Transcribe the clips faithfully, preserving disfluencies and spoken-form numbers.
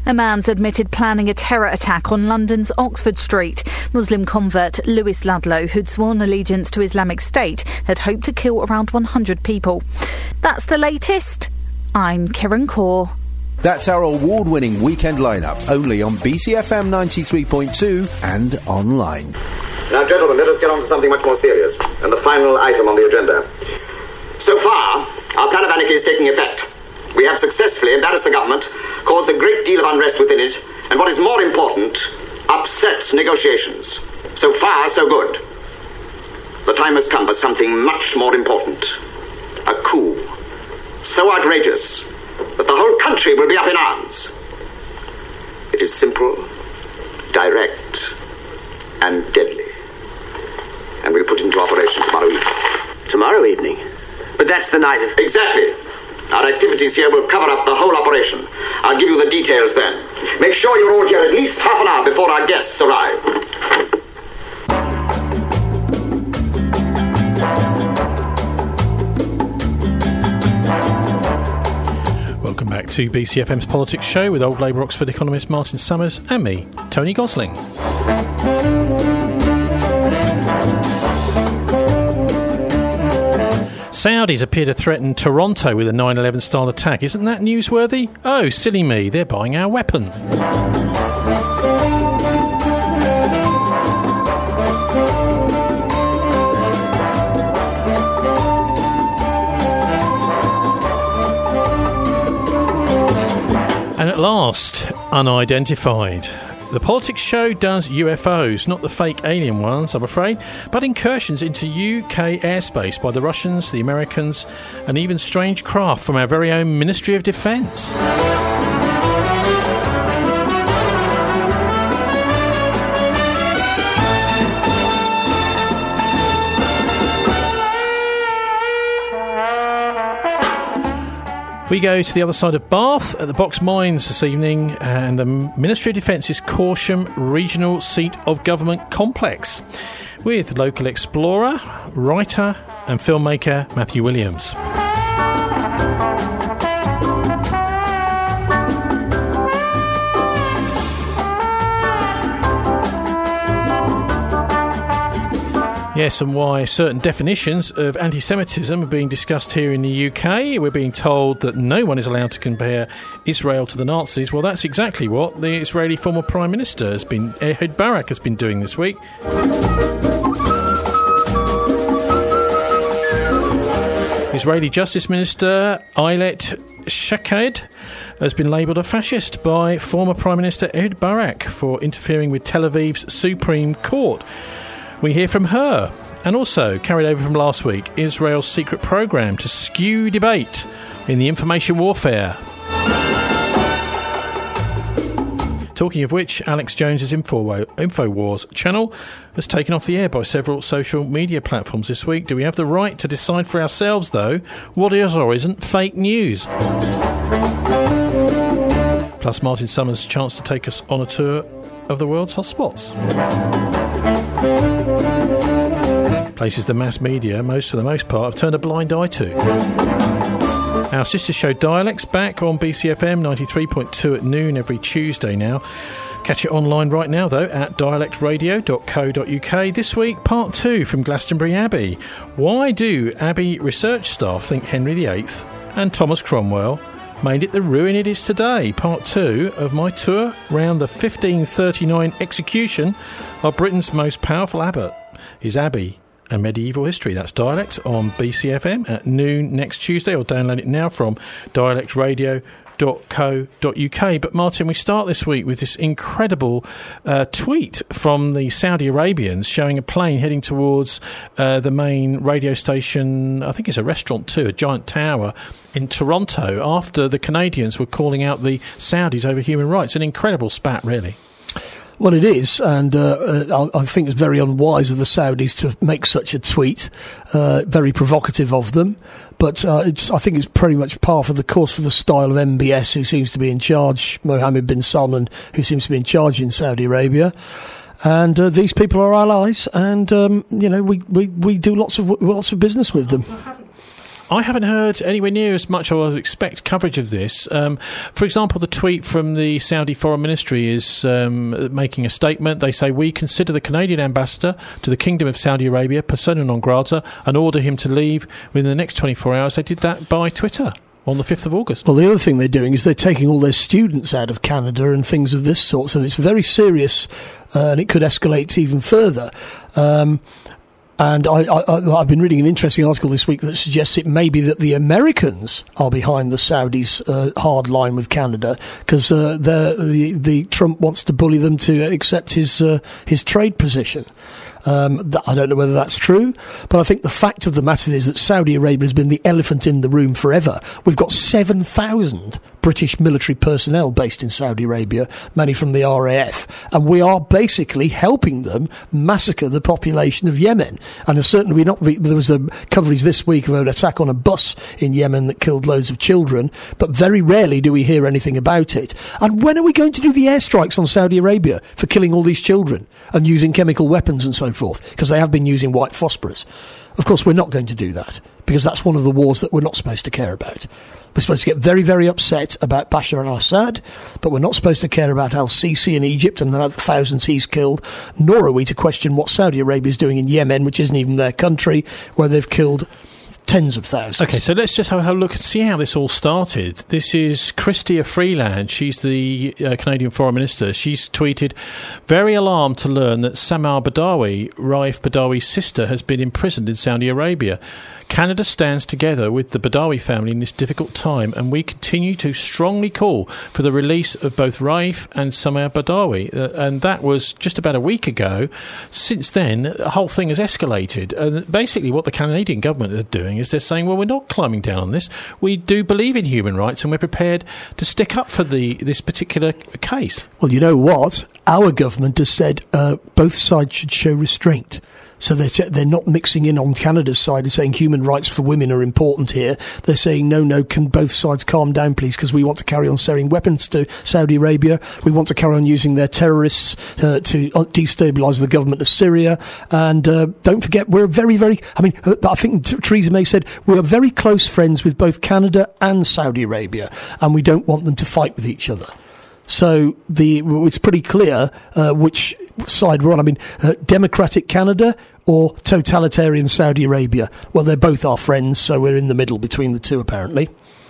A man's admitted planning a terror attack on London's Oxford Street. Muslim convert Lewis Ludlow, who'd sworn allegiance to Islamic State, had hoped to kill around one hundred people. That's the latest. I'm Kieran Kaur. That's our award-winning weekend lineup, only on B C F M ninety-three point two and online. Now, gentlemen, let us get on to something much more serious, and the final item on the agenda. So far, our plan of anarchy is taking effect. We have successfully embarrassed the government, caused a great deal of unrest within it, and what is more important, upset negotiations. So far, so good. The time has come for something much more important. A coup. So outrageous that the whole country will be up in arms. It is simple, direct, and deadly. And we'll put into operation tomorrow evening. Tomorrow evening? But that's the night of... Exactly. Our activities here will cover up the whole operation. I'll give you the details then. Make sure you're all here at least half an hour before our guests arrive. Welcome back to B C F M's Politics Show with Old Labour Oxford economist Martin Summers and me, Tony Gosling. Saudis appear to threaten Toronto with a nine eleven style attack. Isn't that newsworthy? Oh, silly me, they're buying our weapon. And at last, unidentified. The Politics Show does U F Os, not the fake alien ones, I'm afraid, but incursions into U K airspace by the Russians, the Americans, and even strange craft from our very own Ministry of Defence. We go to the other side of Bath at the Box Mines this evening, and the Ministry of Defence's Corsham Regional Seat of Government Complex with local explorer, writer and filmmaker Matthew Williams. Yes, and why certain definitions of anti-Semitism are being discussed here in the U K. We're being told that no one is allowed to compare Israel to the Nazis. Well, that's exactly what the Israeli former Prime Minister has been, Ehud Barak, has been doing this week. Israeli Justice Minister Ayelet Shaked has been labelled a fascist by former Prime Minister Ehud Barak for interfering with Tel Aviv's Supreme Court. We hear from her, and also, carried over from last week, Israel's secret programme to skew debate in the information warfare. Talking of which, Alex Jones's Info- InfoWars channel was taken off the air by several social media platforms this week. Do we have the right to decide for ourselves, though, what is or isn't fake news? Plus, Martin Summers' chance to take us on a tour of the world's hotspots. Places the mass media, most for the most part, have turned a blind eye to. Our sister show Dialects back on B C F M ninety-three point two at noon every Tuesday now. Catch it online right now, though, at dialect radio dot co dot uk. This week, part two from Glastonbury Abbey. Why do Abbey research staff think Henry the Eighth and Thomas Cromwell made it the ruin it is today? Part two of my tour round the fifteen thirty-nine execution of Britain's most powerful abbot, his abbey and medieval history. That's Dialect on B C F M at noon next Tuesday, or download it now from dialect radio dot co dot uk. But Martin, we start this week with this incredible uh, tweet from the Saudi Arabians showing a plane heading towards uh, the main radio station. I think it's a restaurant too, a giant tower in Toronto, after the Canadians were calling out the Saudis over human rights. An incredible spat, really. Well, it is, and uh, I think it's very unwise of the Saudis to make such a tweet. Uh, very provocative of them, but uh, it's, I think it's pretty much par for the course for the style of M B S, who seems to be in charge, Mohammed bin Salman, who seems to be in charge in Saudi Arabia. And uh, these people are allies, and um, you know we, we, we do lots of lots of business with them. I haven't heard anywhere near as much as I would expect coverage of this. Um, for example, the tweet from the Saudi Foreign Ministry is um, making a statement. They say, we consider the Canadian ambassador to the Kingdom of Saudi Arabia persona non grata and order him to leave within the next twenty-four hours. They did that by Twitter on the fifth of August. Well, the other thing they're doing is they're taking all their students out of Canada and things of this sort, so it's very serious, uh, and it could escalate even further. Um, and I, I, I've been reading an interesting article this week that suggests it may be that the Americans are behind the Saudis' uh, hard line with Canada, because uh, the, the Trump wants to bully them to accept his uh, his trade position. Um, th- I don't know whether that's true, but I think the fact of the matter is that Saudi Arabia has been the elephant in the room forever. We've got seven thousand British military personnel based in Saudi Arabia, many from the R A F, and we are basically helping them massacre the population of Yemen. And certainly not, there was a coverage this week of an attack on a bus in Yemen that killed loads of children, but very rarely do we hear anything about it. And when are we going to do the airstrikes on Saudi Arabia for killing all these children and using chemical weapons and so forth? Because they have been using white phosphorus. Of course, we're not going to do that, because that's one of the wars that we're not supposed to care about. We're supposed to get very, very upset about Bashar al-Assad, but we're not supposed to care about al-Sisi in Egypt and the thousands he's killed, nor are we to question what Saudi Arabia is doing in Yemen, which isn't even their country, where they've killed tens of thousands. Okay, so let's just have a look and see how this all started. This is Chrystia Freeland. She's the uh, Canadian Foreign Minister. She's tweeted, very alarmed to learn that Samar Badawi, Raif Badawi's sister, has been imprisoned in Saudi Arabia. Canada stands together with the Badawi family in this difficult time, and we continue to strongly call for the release of both Raif and Samar Badawi. Uh, and that was just about a week ago. Since then, the whole thing has escalated. And basically what the Canadian government are doing is they're saying, well, we're not climbing down on this. We do believe in human rights, and we're prepared to stick up for the this particular case. Well, you know what? Our government has said uh, both sides should show restraint. So they're, they're not mixing in on Canada's side and saying human rights for women are important here. They're saying, no, no, can both sides calm down, please, because we want to carry on selling weapons to Saudi Arabia. We want to carry on using their terrorists uh, to destabilise the government of Syria. And uh, don't forget, we're very, very... I mean, I think Theresa May said, we are very close friends with both Canada and Saudi Arabia, and we don't want them to fight with each other. So the it's pretty clear uh, which side we're on. I mean, uh, democratic Canada or totalitarian Saudi Arabia? Well, they're both our friends, so we're in the middle between the two, apparently.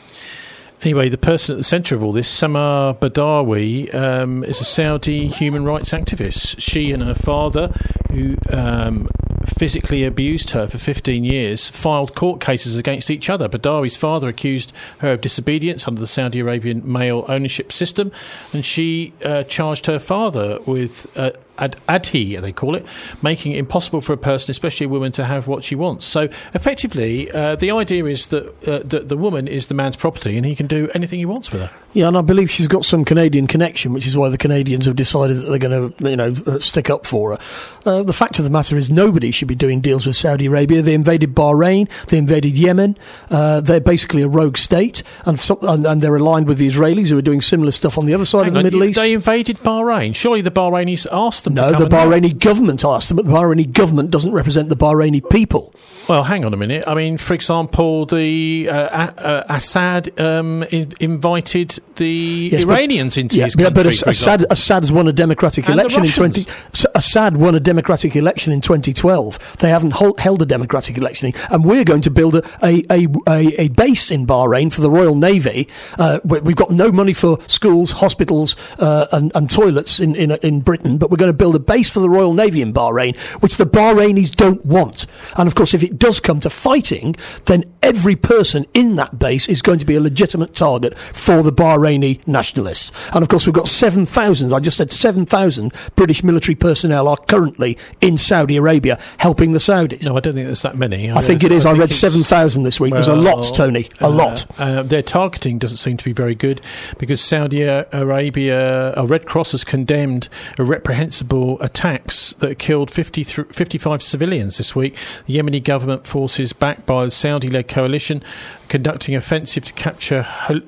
Anyway, the person at the centre of all this, Samar Badawi, um, is a Saudi human rights activist. She and her father, who um, physically abused her for fifteen years, filed court cases against each other. Badawi's father accused her of disobedience under the Saudi Arabian male ownership system, and she uh, charged her father with uh, ad- adhi, they call it, making it impossible for a person, especially a woman, to have what she wants. So effectively, uh, the idea is that, uh, that the woman is the man's property and he can do anything he wants with her. Yeah, and I believe she's got some Canadian connection, which is why the Canadians have decided that they're going to, you know, uh, stick up for her. Uh, the fact of the matter is nobody should be doing deals with Saudi Arabia. They invaded Bahrain, they invaded Yemen, uh, they're basically a rogue state, and, some, and, and they're aligned with the Israelis, who are doing similar stuff on the other side Hang of the on, Middle you, East. They invaded Bahrain. Surely the Bahrainis asked them no, to come the Bahraini help. government asked them, but the Bahraini government doesn't represent the Bahraini people. Well, hang on a minute. I mean, for example, the uh, uh, Assad um, in- invited the yes, Iranians but, into yeah, his country. But Assad, Assad's won a democratic and election in twenty. Assad won a democratic election in twenty twelve. They haven't hold, held a democratic election, and we're going to build a a, a, a, a base in Bahrain for the Royal Navy. Uh, we've got no money for schools, hospitals, uh, and, and toilets in, in in Britain, but we're going to build a base for the Royal Navy in Bahrain, which the Bahrainis don't want. And of course, if it does come to fighting, then every person in that base is going to be a legitimate target for the Bahraini nationalists. And of course, we've got seven thousand, I just said seven thousand British military personnel are currently in Saudi Arabia helping the Saudis. No, I don't think there's that many. I, I think it is. I, I read seven thousand this week. Well, there's a lot, Tony. A uh, lot. Uh, their targeting doesn't seem to be very good, because Saudi Arabia, a Red Cross has condemned a reprehensible possible attacks that killed fifty, fifty-five civilians this week. The Yemeni government forces, backed by the Saudi-led coalition, conducting offensive to capture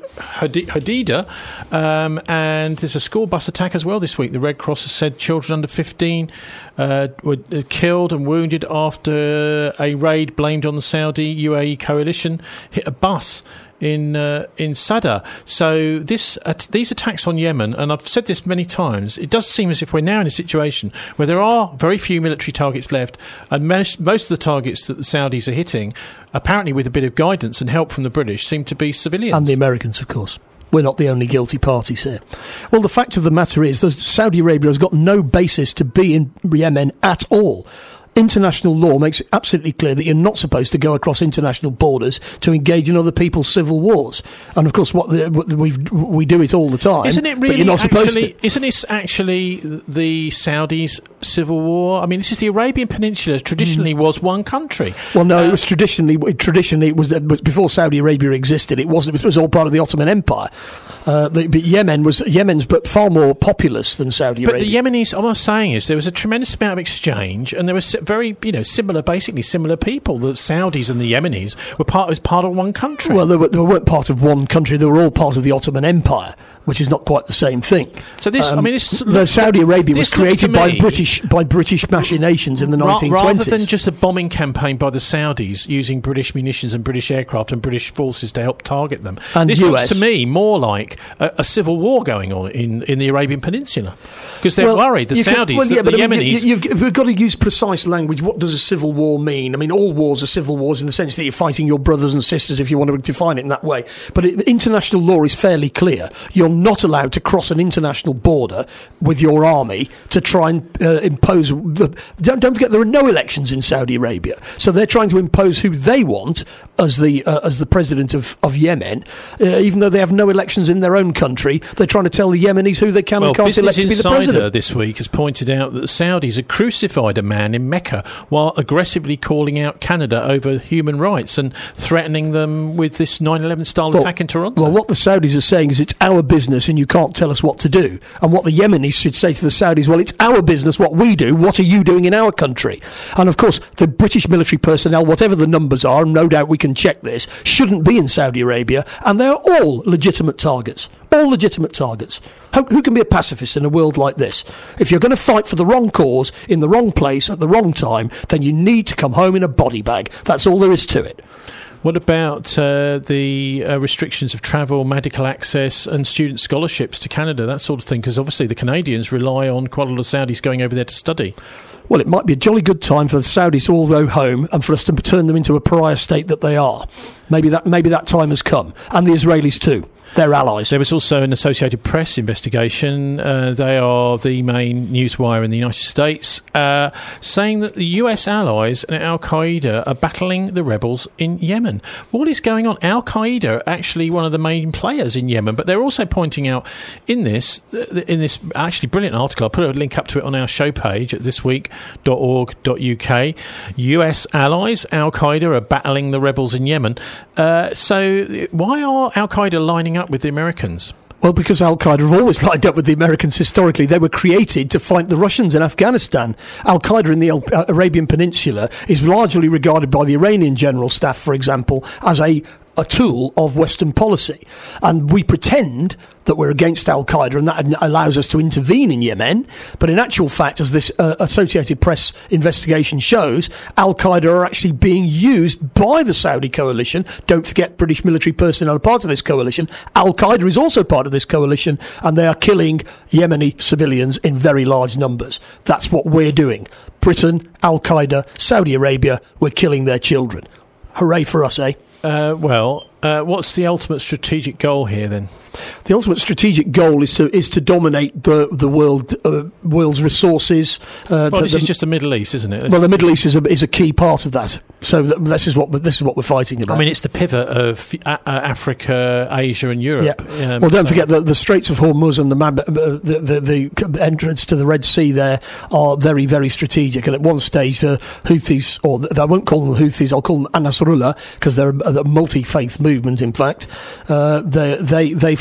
Hadida, um, and there's a school bus attack as well this week. The Red Cross has said children under fifteen uh, were killed and wounded after a raid blamed on the Saudi U A E coalition hit a bus in uh, in Sadr. So this uh, these attacks on Yemen, and I've said this many times, it does seem as if we're now in a situation where there are very few military targets left, and most most of the targets that the Saudis are hitting, apparently with a bit of guidance and help from the British, seem to be civilians. And the Americans, of course. We're not the only guilty parties here. Well, the fact of the matter is that Saudi Arabia has got no basis to be in Yemen at all. International law makes it absolutely clear that you're not supposed to go across international borders to engage in other people's civil wars. And of course, what, the, what we've, we do it all the time. Isn't it really? But you're not supposed actually, to. Isn't this actually the Saudis' civil war? I mean, this is the Arabian Peninsula. Traditionally, mm. was one country. Well, no, uh, it was traditionally. Traditionally, it was, it was before Saudi Arabia existed. It wasn't. It was all part of the Ottoman Empire. Uh, the, but Yemen was Yemen's, but far more populous than Saudi but Arabia. But the Yemenis, what I'm saying is, there was a tremendous amount of exchange, and there was very, you know, similar, basically similar people. The Saudis and the Yemenis were part was part of one country. Well, they, were, they weren't part of one country. They were all part of the Ottoman Empire, which is not quite the same thing. So this, um, I mean, this the Saudi Arabia was created by me, British by British machinations in the nineteen twenties. Rather than just a bombing campaign by the Saudis using British munitions and British aircraft and British forces to help target them, and this U looks S. to me more like a, a civil war going on in, in the Arabian Peninsula, because they're well, worried, the Saudis, can, well, yeah, that but the I mean, Yemenis... You, you've, we've got to use precise language. What does a civil war mean? I mean, all wars are civil wars in the sense that you're fighting your brothers and sisters, if you want to define it in that way. But it, international law is fairly clear. You're not allowed to cross an international border with your army to try and uh, impose... The, don't, don't forget, there are no elections in Saudi Arabia. So they're trying to impose who they want as the uh, as the president of, of Yemen, uh, even though they have no elections in their own country. They're trying to tell the Yemenis who they can well, and can't elect to be the president. Business Insider this week has pointed out that the Saudis had crucified a man in Mecca while aggressively calling out Canada over human rights and threatening them with this nine eleven style well, attack in Toronto. Well, what the Saudis are saying is it's our business and you can't tell us what to do. And what the Yemenis should say to the Saudis, well, it's our business what we do. What are you doing in our country? And of course, the British military personnel, whatever the numbers are, and no doubt we can check this, shouldn't be in Saudi Arabia. And they're all legitimate targets. All legitimate targets. Who, who can be a pacifist in a world like this? If you're going to fight for the wrong cause, in the wrong place, at the wrong time, then you need to come home in a body bag. That's all there is to it. What about uh, the uh, restrictions of travel, medical access and student scholarships to Canada, that sort of thing? Because obviously the Canadians rely on quite a lot of Saudis going over there to study. Well, it might be a jolly good time for the Saudis to all go home and for us to turn them into a pariah state that they are. Maybe that maybe that time has come. And the Israelis too. They're allies. There was also an Associated Press investigation. Uh, they are the main newswire in the United States, uh, saying that the U S allies and Al-Qaeda are battling the rebels in Yemen. What is going on? Al-Qaeda are actually one of the main players in Yemen, but they're also pointing out in this, in this actually brilliant article, I'll put a link up to it on our show page at this week dot org dot U K. U S allies, Al-Qaeda are battling the rebels in Yemen. Uh, so why are Al-Qaeda lining up with the Americans? Well, because Al-Qaeda have always lined up with the Americans historically. They were created to fight the Russians in Afghanistan. Al-Qaeda in the Al- uh, Arabian Peninsula is largely regarded by the Iranian general staff, for example, as a a tool of Western policy. And we pretend that we're against Al-Qaeda and that allows us to intervene in Yemen. But in actual fact, as this uh, Associated Press investigation shows, Al-Qaeda are actually being used by the Saudi coalition. Don't forget, British military personnel are part of this coalition. Al-Qaeda is also part of this coalition, and they are killing Yemeni civilians in very large numbers. That's what we're doing. Britain, Al-Qaeda, Saudi Arabia, we're killing their children. Hooray for us, eh? Uh, well, uh, what's the ultimate strategic goal here then? The ultimate strategic goal is to is to dominate the the world uh, world's resources. Uh, well, this the, is just the Middle East, isn't it? Well, the Middle East is a, is a key part of that. So th- this is what this is what we're fighting about. I mean, it's the pivot of uh, Africa, Asia, and Europe. Yeah. Um, well, don't so. forget that the Straits of Hormuz and the, Mab- the, the the entrance to the Red Sea there are very very strategic. And at one stage, the Houthis, or the, I won't call them the Houthis, I'll call them An-Nasrullah, because they're a, a multi-faith movement. In fact, uh, they they they.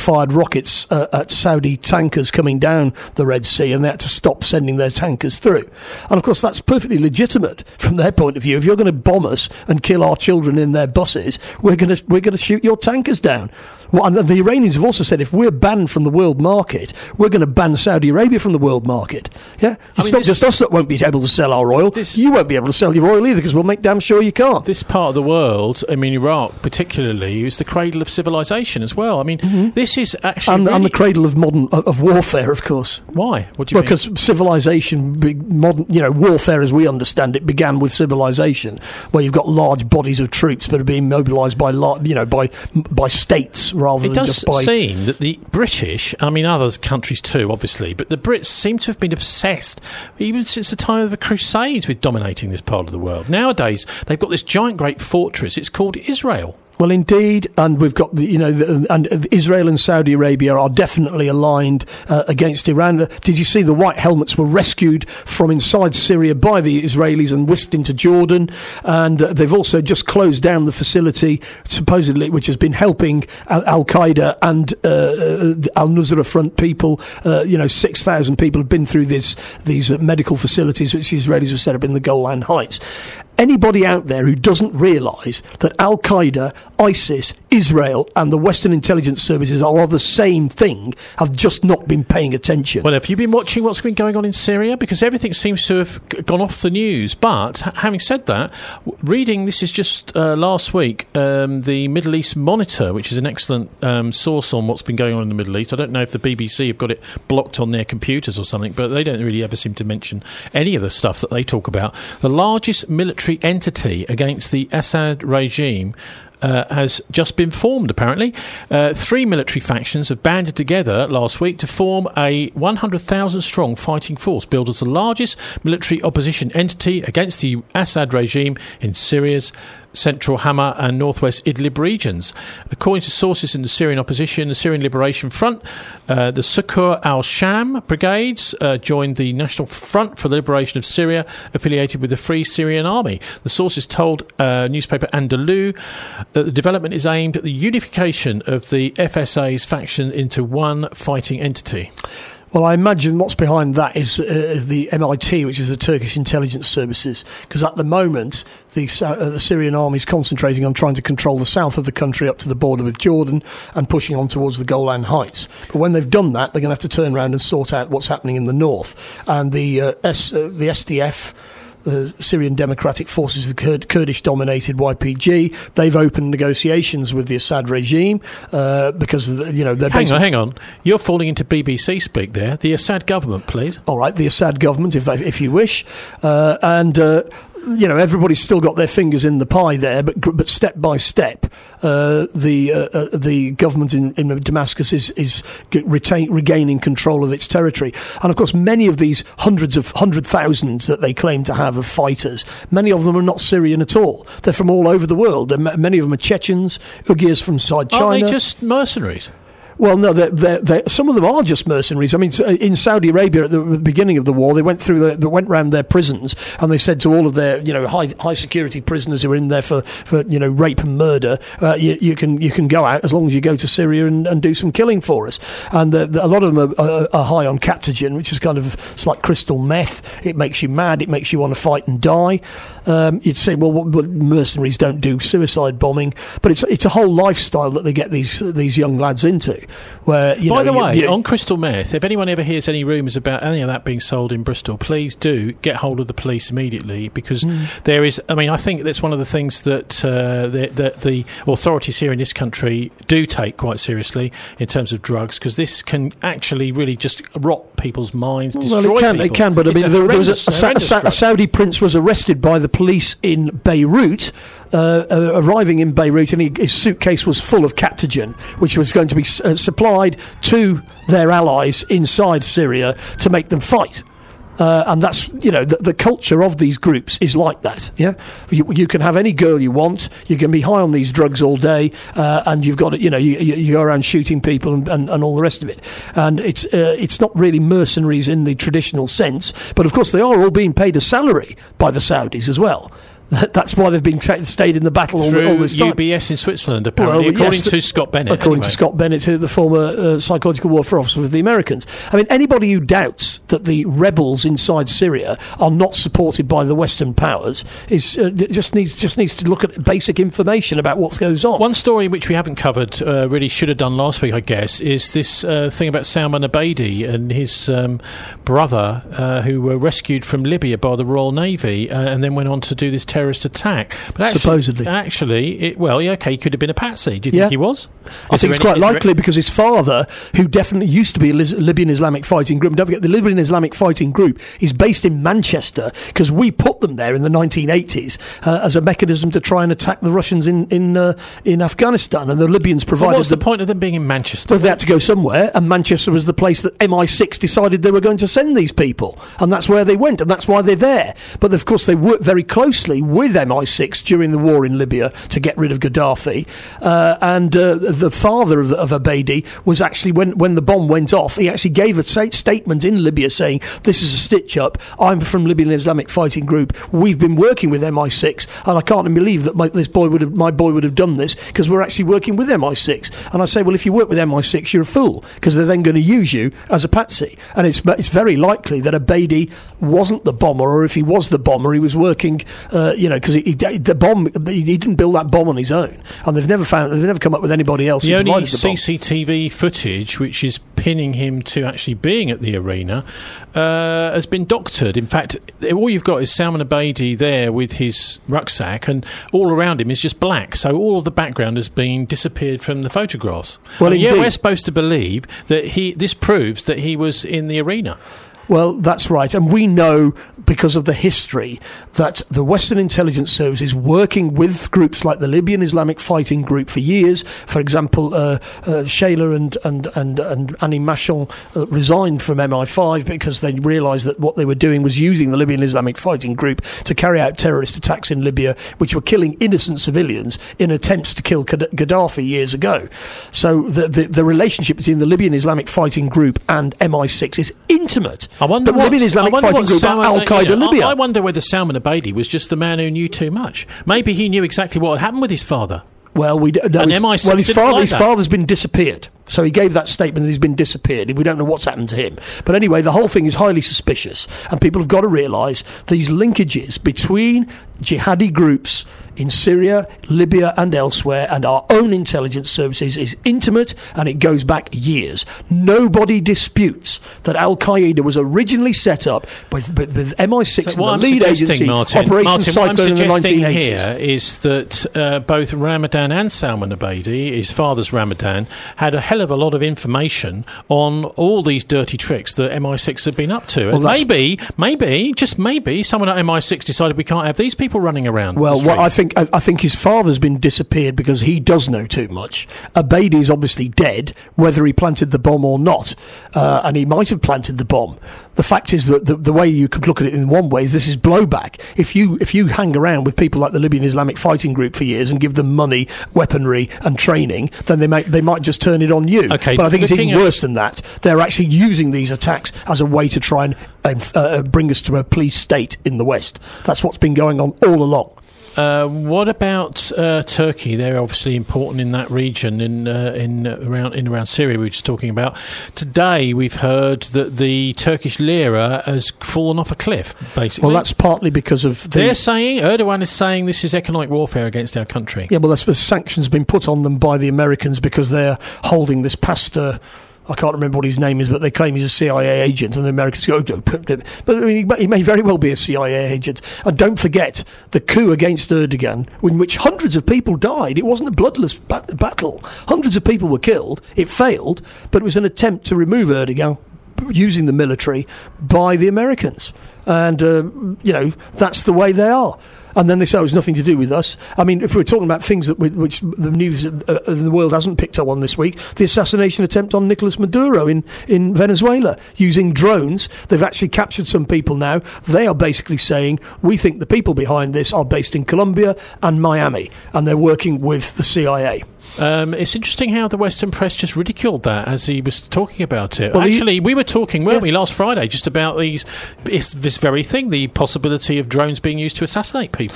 fired rockets uh, at Saudi tankers coming down the Red Sea, and they had to stop sending their tankers through. And of course, that's perfectly legitimate from their point of view. If you're going to bomb us and kill our children in their buses, we're going to we're going to shoot your tankers down. Well, and the Iranians have also said if we're banned from the world market, we're going to ban Saudi Arabia from the world market. Yeah, it's I mean, not just us that won't be able to sell our oil. This, you won't be able to sell your oil either, because we'll make damn sure you can't. This part of the world, I mean, Iraq particularly, is the cradle of civilization as well. I mean, mm-hmm. this is actually and, really and the cradle of modern of warfare, of course. Why? What do you well, mean? Because civilization, modern, you know, warfare as we understand it, began with civilization, where you've got large bodies of troops that are being mobilised by, you know, by by states rather it than just by. It does seem that the British, I mean, other countries too, obviously, but the Brits seem to have been obsessed, even since the time of the Crusades, with dominating this part of the world. Nowadays, they've got this giant, great fortress. It's called Israel. Well, indeed, and we've got the, you know, the, and Israel and Saudi Arabia are definitely aligned uh, against Iran. Did you see the white helmets were rescued from inside Syria by the Israelis and whisked into Jordan? And uh, they've also just closed down the facility, supposedly, which has been helping Al Qaeda and uh, the Al Nusra Front people. Uh, you know, six thousand people have been through this these uh, medical facilities which the Israelis have set up in the Golan Heights. Anybody out there who doesn't realise that Al Qaeda, ISIS, Israel and the Western intelligence services are the same thing have just not been paying attention. Well, have you been watching what's been going on in Syria? Because everything seems to have g- gone off the news. But having said that, reading, this is just uh, last week, um, the Middle East Monitor, which is an excellent um, source on what's been going on in the Middle East. I don't know if the B B C have got it blocked on their computers or something, but they don't really ever seem to mention any of the stuff that they talk about. The largest military entity against the Assad regime Uh, has just been formed, apparently. Uh, three military factions have banded together last week to form a one hundred thousand strong fighting force, billed as the largest military opposition entity against the Assad regime in Syria's central Hama and northwest Idlib regions. According to sources in the Syrian opposition, the Syrian Liberation Front, uh, the Sukur al-Sham brigades uh, joined the National Front for the Liberation of Syria, affiliated with the Free Syrian Army. The sources told uh, newspaper Anadolu that the development is aimed at the unification of the F S A's faction into one fighting entity. Well, I imagine what's behind that is uh, the M I T, which is the Turkish intelligence services, because at the moment the, uh, the Syrian army is concentrating on trying to control the south of the country up to the border with Jordan and pushing on towards the Golan Heights. But when they've done that, they're going to have to turn around and sort out what's happening in the north. And the uh, S, uh, the S D F, the Syrian Democratic Forces, the Kurd- Kurdish-dominated Y P G, they've opened negotiations with the Assad regime uh, because, of the, you know, they're hang on, hang on. You're falling into B B C speak there. The Assad government, please. All right, the Assad government, if they, if you wish, uh, and. Uh, You know, everybody's still got their fingers in the pie there, but but step by step, uh, the uh, uh, the government in, in Damascus is is retain, regaining control of its territory, and of course, many of these hundreds of hundred thousands that they claim to have of fighters, many of them are not Syrian at all. They're from all over the world. They're, many of them are Chechens, Uyghurs from inside China. Aren't they just mercenaries? Well, no, they're, they're, they're, some of them are just mercenaries. I mean, in Saudi Arabia at the, at the beginning of the war, they went through, the, they went round their prisons and they said to all of their, you know, high high security prisoners who were in there for, for you know, rape and murder, uh, you, you can you can go out as long as you go to Syria and, and do some killing for us. And the, the, a lot of them are, are, are high on captagen, which is kind of, it's like crystal meth. It makes you mad. It makes you want to fight and die. Um, you'd say, well, what, what, mercenaries don't do suicide bombing, but it's it's a whole lifestyle that they get these these young lads into. Where, you By know, the way, you, you, on crystal meth, if anyone ever hears any rumours about any of that being sold in Bristol, please do get hold of the police immediately, because mm. there is, I mean, I think that's one of the things that uh, the, the, the authorities here in this country do take quite seriously in terms of drugs, because this can actually really just rot people's minds, destroy well, it can, people. It can, but it's I mean, there, there was a, a, a, a Saudi prince was arrested by the police in Beirut, Uh, uh, arriving in Beirut, and he, his suitcase was full of captagen, which was going to be uh, supplied to their allies inside Syria to make them fight. Uh, and that's, you know, the, the culture of these groups is like that. Yeah, you, you can have any girl you want. You can be high on these drugs all day, uh, and you've got, you know, you, you, you go around shooting people and, and, and all the rest of it. And it's uh, it's not really mercenaries in the traditional sense, but of course they are all being paid a salary by the Saudis as well. That's why they've been t- stayed in the battle all, Through all this time. U B S in Switzerland, apparently, Well, according yes, to Scott Bennett. According anyway. to Scott Bennett, the former uh, psychological warfare officer of the Americans. I mean, anybody who doubts that the rebels inside Syria are not supported by the Western powers is uh, just needs just needs to look at basic information about what goes on. One story which we haven't covered, uh, really should have done last week, I guess, is this uh, thing about Salman Abedi and his um, brother, uh, who were rescued from Libya by the Royal Navy uh, and then went on to do this terrorist attack. But actually, Supposedly. Actually, it, well, yeah, okay, he could have been a patsy. Do you think Yeah. he was? I Is think it's there quite any- likely because his father, who definitely used to be a Lis- Libyan Islamic Fighting Group, don't forget the Libyan Islamic Fighting Group is based in Manchester because we put them there in the nineteen eighties uh, as a mechanism to try and attack the Russians in in uh, in Afghanistan, and the Libyans But provided what's the the point of them being in Manchester? Well, they had to go somewhere, and Manchester was the place that M I six decided they were going to send these people, and that's where they went, and that's why they're there. But of course, they worked very closely with M I six during the war in Libya to get rid of Gaddafi. Uh, and uh, the father of, of Abedi was actually, when, when the bomb went off, he actually gave a sta- statement in Libya saying, "This is a stitch-up. I'm from Libyan Islamic Fighting Group. We've been working with M I six, and I can't believe that my, this boy would have, my boy would have done this because we're actually working with M I six." And I say, well, if you work with M I six, you're a fool because they're then going to use you as a patsy. And it's it's very likely that Abedi wasn't the bomber, or if he was the bomber, he was working, uh, you know, because he, he, the bomb he didn't build that bomb on his own, and they've never found they've never come up with anybody else. The who only provided the bomb. C C T V footage which is pinning him to actually being at the arena uh, has been doctored. In fact, all you've got is Salman Abedi there with his rucksack, and all around him is just black. So all of the background has been disappeared from the photographs. Well, I mean, yeah, indeed. we're supposed to believe that he. This proves that he was in the arena. Well, that's right. And we know, because of the history, that the Western intelligence service is working with groups like the Libyan Islamic Fighting Group for years. For example, uh, uh, Shayla and, and, and, and Annie Machon uh, resigned from M I five because they realised that what they were doing was using the Libyan Islamic Fighting Group to carry out terrorist attacks in Libya, which were killing innocent civilians in attempts to kill Gad- Gaddafi years ago. So the, the, the relationship between the Libyan Islamic Fighting Group and M I six is intimate. I wonder but what, the Libyan Islamic I wonder Fighting what Group Salman, are Al-Qaeda you know, Libya. I, I wonder whether Salman Abedi was just the man who knew too much. Maybe he knew exactly what had happened with his father. Well, we don't know. And His, M I six well, his didn't father, like his that. father's been disappeared. So he gave that statement that he's been disappeared. We don't know what's happened to him. But anyway, the whole thing is highly suspicious, and people have got to realise these linkages between jihadi groups in Syria, Libya and elsewhere, and our own intelligence services is intimate, and it goes back years. Nobody disputes that Al-Qaeda was originally set up with, with, with M I six So what and the I'm lead suggesting, agency, Martin, Operation Martin, what I'm Cyclone in the suggesting nineteen eighties. here is that uh, both Ramadan and Salman Abedi, his father's Ramadan, had a hell of a lot of information on all these dirty tricks that M I six had been up to. Well, and that's- maybe, maybe, just maybe, someone at M I six decided we can't have these people running around. Well, the what I streets. think I, I think his father's been disappeared because he does know too much. Abedi is obviously dead, whether he planted the bomb or not, uh, and he might have planted the bomb. The fact is that the, the way you could look at it in one way is this is blowback. If you if you hang around with people like the Libyan Islamic Fighting Group for years and give them money, weaponry, and training, then they might they might just turn it on you. Okay, but I think it's looking even at- worse than that. They're actually using these attacks as a way to try and um, uh, bring us to a police state in the West. That's what's been going on all along. Uh, what about uh, Turkey? They're obviously important in that region, in uh, in uh, around in around Syria. We were just talking about today. We've heard that the Turkish lira has fallen off a cliff. Basically, Well, that's partly because of the. they're saying Erdogan is saying this is economic warfare against our country. Yeah, well, that's the sanctions been put on them by the Americans because they're holding this pastor. I can't remember what his name is, but they claim he's a C I A agent, and the Americans go, "Oh, but I mean, he may- he may very well be a C I A agent." And don't forget the coup against Erdogan, in which hundreds of people died. It wasn't a bloodless ba- battle. Hundreds of people were killed. It failed, but it was an attempt to remove Erdogan using the military by the Americans. And, uh, you know, that's the way they are. And then they say, oh, it's nothing to do with us. I mean, if we're talking about things that we, which the news uh, in the world hasn't picked up on this week, the assassination attempt on Nicolas Maduro in, in Venezuela using drones. They've actually captured some people now. They are basically saying, we think the people behind this are based in Colombia and Miami, and they're working with the C I A. Um, it's interesting how the Western press just ridiculed that as he was talking about it. Well, the- Actually, we were talking, weren't Yeah. we, last Friday, just about these this, this very thing, the possibility of drones being used to assassinate people.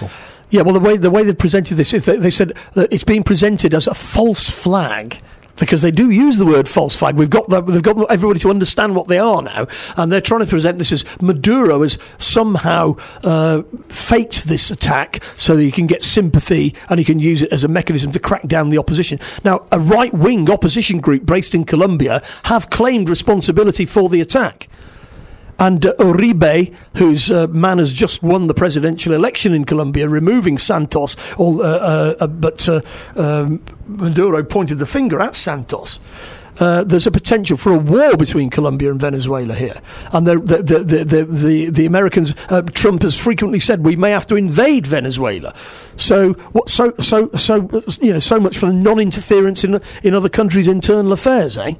Yeah, well, the way the way they presented this is they, they said that it's being presented as a false flag. Because they do use the word false flag. We've got the, they've got everybody to understand what they are now, and they're trying to present this as Maduro has somehow uh, faked this attack so that he can get sympathy and he can use it as a mechanism to crack down the opposition. Now, a right-wing opposition group based in Colombia have claimed responsibility for the attack. And uh, Uribe, whose uh, man has just won the presidential election in Colombia, removing Santos, all, uh, uh, uh, but uh, um, Maduro pointed the finger at Santos. Uh, there's a potential for a war between Colombia and Venezuela here. And the the the the, the, the Americans, uh, Trump has frequently said we may have to invade Venezuela. So what? So so so you know, so much for the non-interference in in other countries' internal affairs, eh?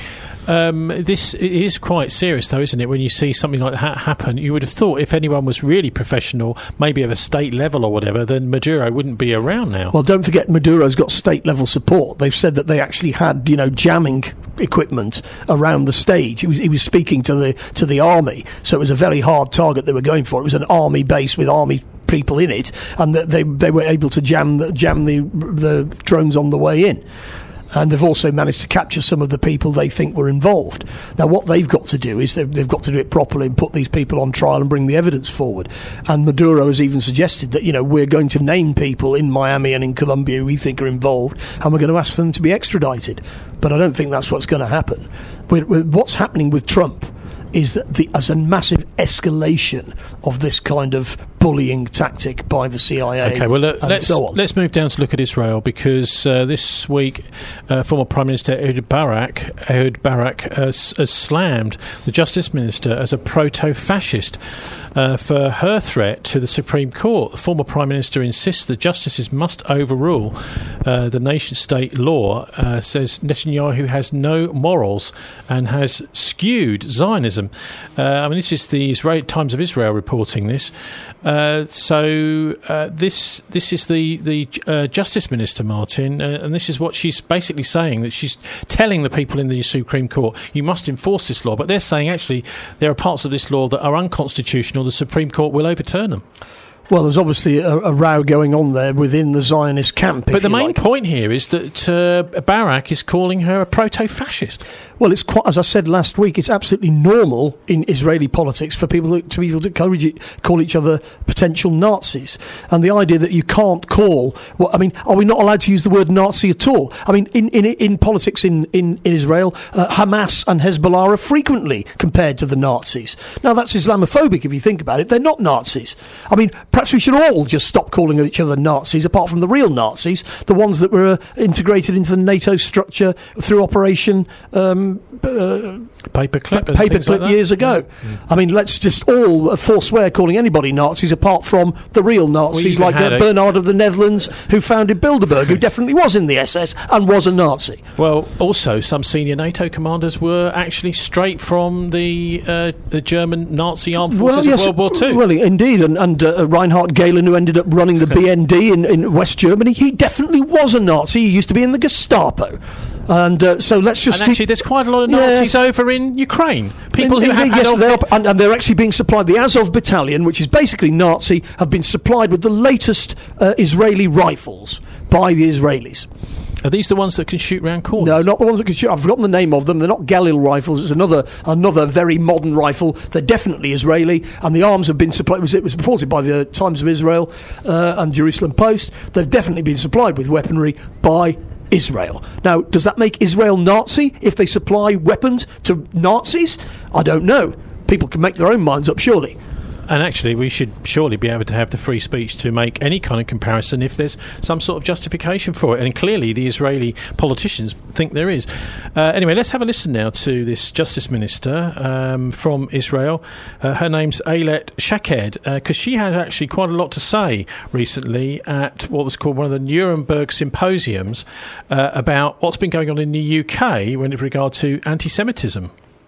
Um, this is quite serious, though, isn't it? When you see something like that happen, you would have thought if anyone was really professional, maybe at a state level or whatever, then Maduro wouldn't be around now. Well, don't forget, Maduro's got state-level support. They've said that they actually had, you know, jamming equipment around the stage. He was, he was speaking to the to the army, so it was a very hard target they were going for. It was an army base with army people in it, and they they were able to jam the, jam the the drones on the way in. And they've also managed to capture some of the people they think were involved. Now, what they've got to do is they've, they've got to do it properly and put these people on trial and bring the evidence forward. And Maduro has even suggested that, you know, we're going to name people in Miami and in Colombia who we think are involved, and we're going to ask them to be extradited. But I don't think that's what's going to happen. With, with what's happening with Trump is that the, as a massive escalation of this kind of bullying tactic by the C I A. Okay, well, uh, let's so on. let's move down to look at Israel, because uh, this week, uh, former Prime Minister Ehud Barak, Ehud Barak has, has slammed the Justice Minister as a proto-fascist uh, for her threat to the Supreme Court. The former Prime Minister insists that justices must overrule uh, the nation-state law. Uh, says Netanyahu has no morals and has skewed Zionism. Uh, I mean, this is the Israel Times of Israel reporting this. Uh, so uh, this this is the the uh, Justice Minister, Martin, uh, and this is what she's basically saying, that she's telling the people in the Supreme Court, you must enforce this law. But they're saying actually there are parts of this law that are unconstitutional. The Supreme Court will overturn them. Well, there's obviously a, a row going on there within the Zionist camp. But the main like. point here is that uh, Barak is calling her a proto-fascist. Well, it's quite, as I said last week, it's absolutely normal in Israeli politics for people to, to be able to encourage it, call each other potential Nazis. And the idea that you can't call, well, I mean, are we not allowed to use the word Nazi at all? I mean, in in, in politics in, in, in Israel, uh, Hamas and Hezbollah are frequently compared to the Nazis. Now, that's Islamophobic if you think about it. They're not Nazis. I mean, perhaps we should all just stop calling each other Nazis, apart from the real Nazis, the ones that were uh, integrated into the NATO structure through Operation Um, uh, Paperclip, pa- paperclip like years ago. Yeah. I mean, let's just all uh, forswear calling anybody Nazis, apart from the real Nazis, well, like uh, Bernard of the Netherlands, who founded Bilderberg, who definitely was in the S S and was a Nazi. Well, also some senior NATO commanders were actually straight from the uh, the German Nazi armed forces well, yes, of World War Two. Well, indeed, and, and uh, Reinhard Gehlen, who ended up running the B N D in, in West Germany, he definitely was a Nazi. He used to be in the Gestapo. And uh, so let's just... And actually, there's quite a lot of Nazis yes. over in Ukraine. People in, who in, have... Yes, they are, and, and they're actually being supplied. The Azov Battalion, which is basically Nazi, have been supplied with the latest uh, Israeli rifles by the Israelis. Are these the ones that can shoot round corners? No, not the ones that can shoot. I've forgotten the name of them. They're not Galil rifles. It's another another very modern rifle. They're definitely Israeli, and the arms have been supplied. It was, it was reported by the Times of Israel uh, and Jerusalem Post. They've definitely been supplied with weaponry by Israel. Now, does that make Israel Nazi if they supply weapons to Nazis? I don't know. People can make their own minds up, surely. And actually, we should surely be able to have the free speech to make any kind of comparison if there's some sort of justification for it. And clearly, the Israeli politicians think there is. Uh, anyway, let's have a listen now to this Justice Minister um, from Israel. Uh, her name's Ayelet Shaked, because uh, she had actually quite a lot to say recently at what was called one of the Nuremberg symposiums uh, about what's been going on in the U K with regard to anti-Semitism.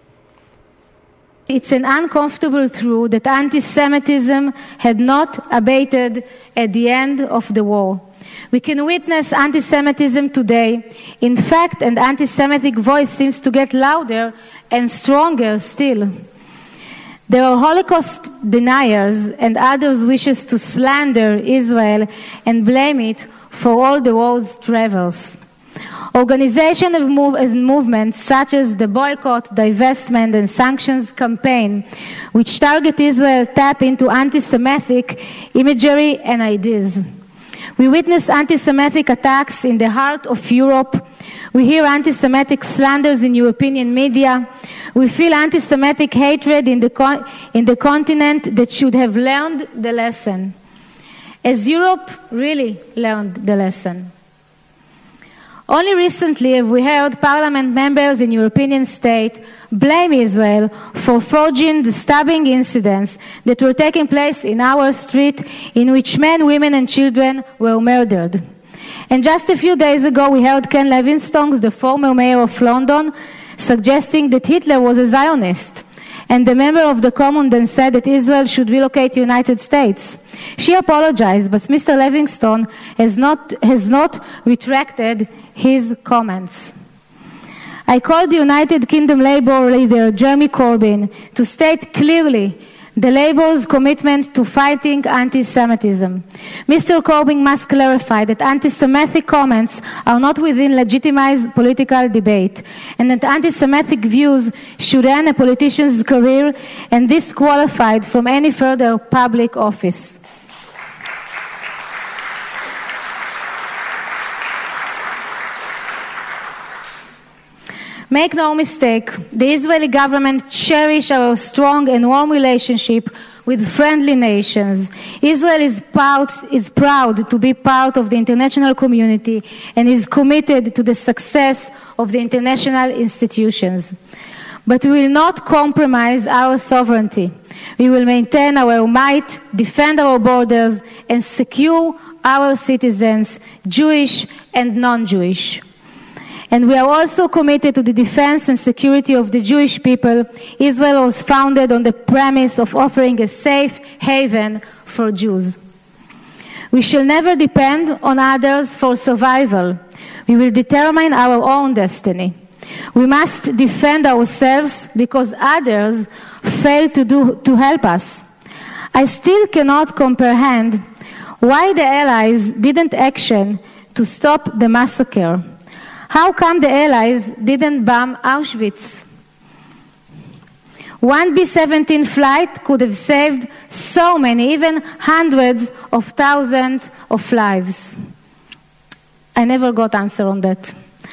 It's an uncomfortable truth that anti-Semitism had not abated at the end of the war. We can witness anti-Semitism today. In fact, an anti-Semitic voice seems to get louder and stronger still. There are Holocaust deniers and others wishes to slander Israel and blame it for all the war's travels. Organizations and move, movements such as the boycott, divestment, and sanctions campaign, which target Israel, tap into anti-Semitic imagery and ideas. We witness anti-Semitic attacks in the heart of Europe. We hear anti-Semitic slanders in European media. We feel anti-Semitic hatred in the, con- in the continent that should have learned the lesson. As Europe really learned the lesson. Only recently have we heard parliament members in European states blame Israel for forging the stabbing incidents that were taking place in our street, in which men, women and children were murdered. And just a few days ago we heard Ken Livingstone, the former mayor of London, suggesting that Hitler was a Zionist. And the member of the Commons then said that Israel should relocate to the United States. She apologized, but Mister Livingstone has not, has not retracted his comments. I called the United Kingdom Labour leader, Jeremy Corbyn, to state clearly the Labour's commitment to fighting anti-Semitism. Mister Corbyn must clarify that anti-Semitic comments are not within legitimized political debate, and that anti-Semitic views should end a politician's career and disqualified from any further public office. Make no mistake, the Israeli government cherishes our strong and warm relationship with friendly nations. Israel is proud, is proud to be part of the international community and is committed to the success of the international institutions. But we will not compromise our sovereignty. We will maintain our might, defend our borders, and secure our citizens, Jewish and non-Jewish. And we are also committed to the defense and security of the Jewish people. Israel was founded on the premise of offering a safe haven for Jews. We shall never depend on others for survival. We will determine our own destiny. We must defend ourselves because others fail to do, to help us. I still cannot comprehend why the Allies didn't action to stop the massacre. How come the Allies didn't bomb Auschwitz? One B seventeen flight could have saved so many, even hundreds of thousands of lives. I never got answer on that.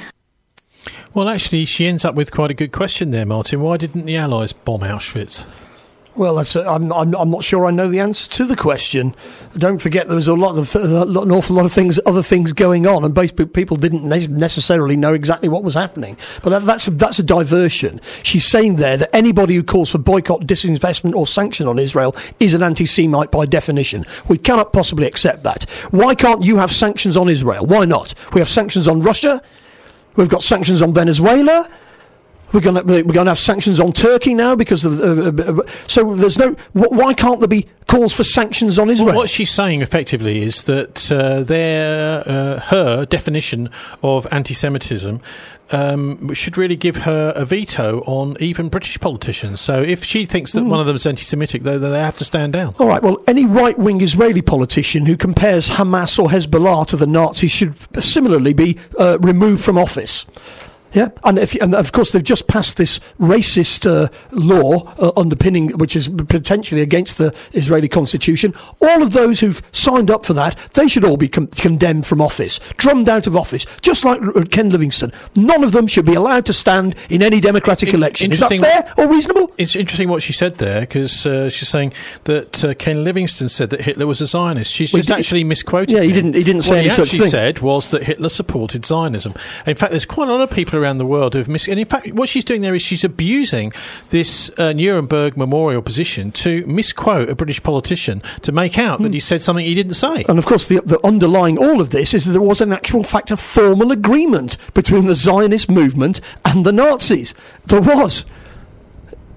Well, actually, she ends up with quite a good question there, Martin. Why didn't the Allies bomb Auschwitz? Well, that's a, I'm, I'm I'm not sure I know the answer to the question. Don't forget there was a lot of a lot, an awful lot of things, other things going on, and both people didn't ne- necessarily know exactly what was happening. But that, that's a, that's a diversion. She's saying there that anybody who calls for boycott, disinvestment, or sanction on Israel is an anti-Semite by definition. We cannot possibly accept that. Why can't you have sanctions on Israel? Why not? We have sanctions on Russia. We've got sanctions on Venezuela. We're going to we're going to have sanctions on Turkey now because of uh, uh, so there's no why can't there be calls for sanctions on Israel? Well, what she's saying effectively is that uh, their uh, her definition of anti-Semitism um, should really give her a veto on even British politicians. So if she thinks that mm. one of them is anti-Semitic, they, they have to stand down. All right. Well, any right-wing Israeli politician who compares Hamas or Hezbollah to the Nazis should similarly be uh, removed from office. Yeah, and, if, and of course they've just passed this racist uh, law uh, underpinning, which is potentially against the Israeli constitution. All of those who've signed up for that, they should all be con- condemned from office, drummed out of office, just like uh, Ken Livingstone. None of them should be allowed to stand in any democratic in- election. Is that fair or reasonable? It's interesting what she said there, because uh, she's saying that uh, Ken Livingstone said that Hitler was a Zionist. She's well, just actually misquoted Yeah, he him. didn't. He didn't say what any he such thing. What he said was that Hitler supported Zionism. In fact, there's quite a lot of people around the world who've mis- and in fact what she's doing there is she's abusing this uh, Nuremberg memorial position to misquote a British politician to make out mm. that he said something he didn't say. And of course the, the underlying all of this is that there was an actual fact of formal agreement between the Zionist movement and the Nazis. There was.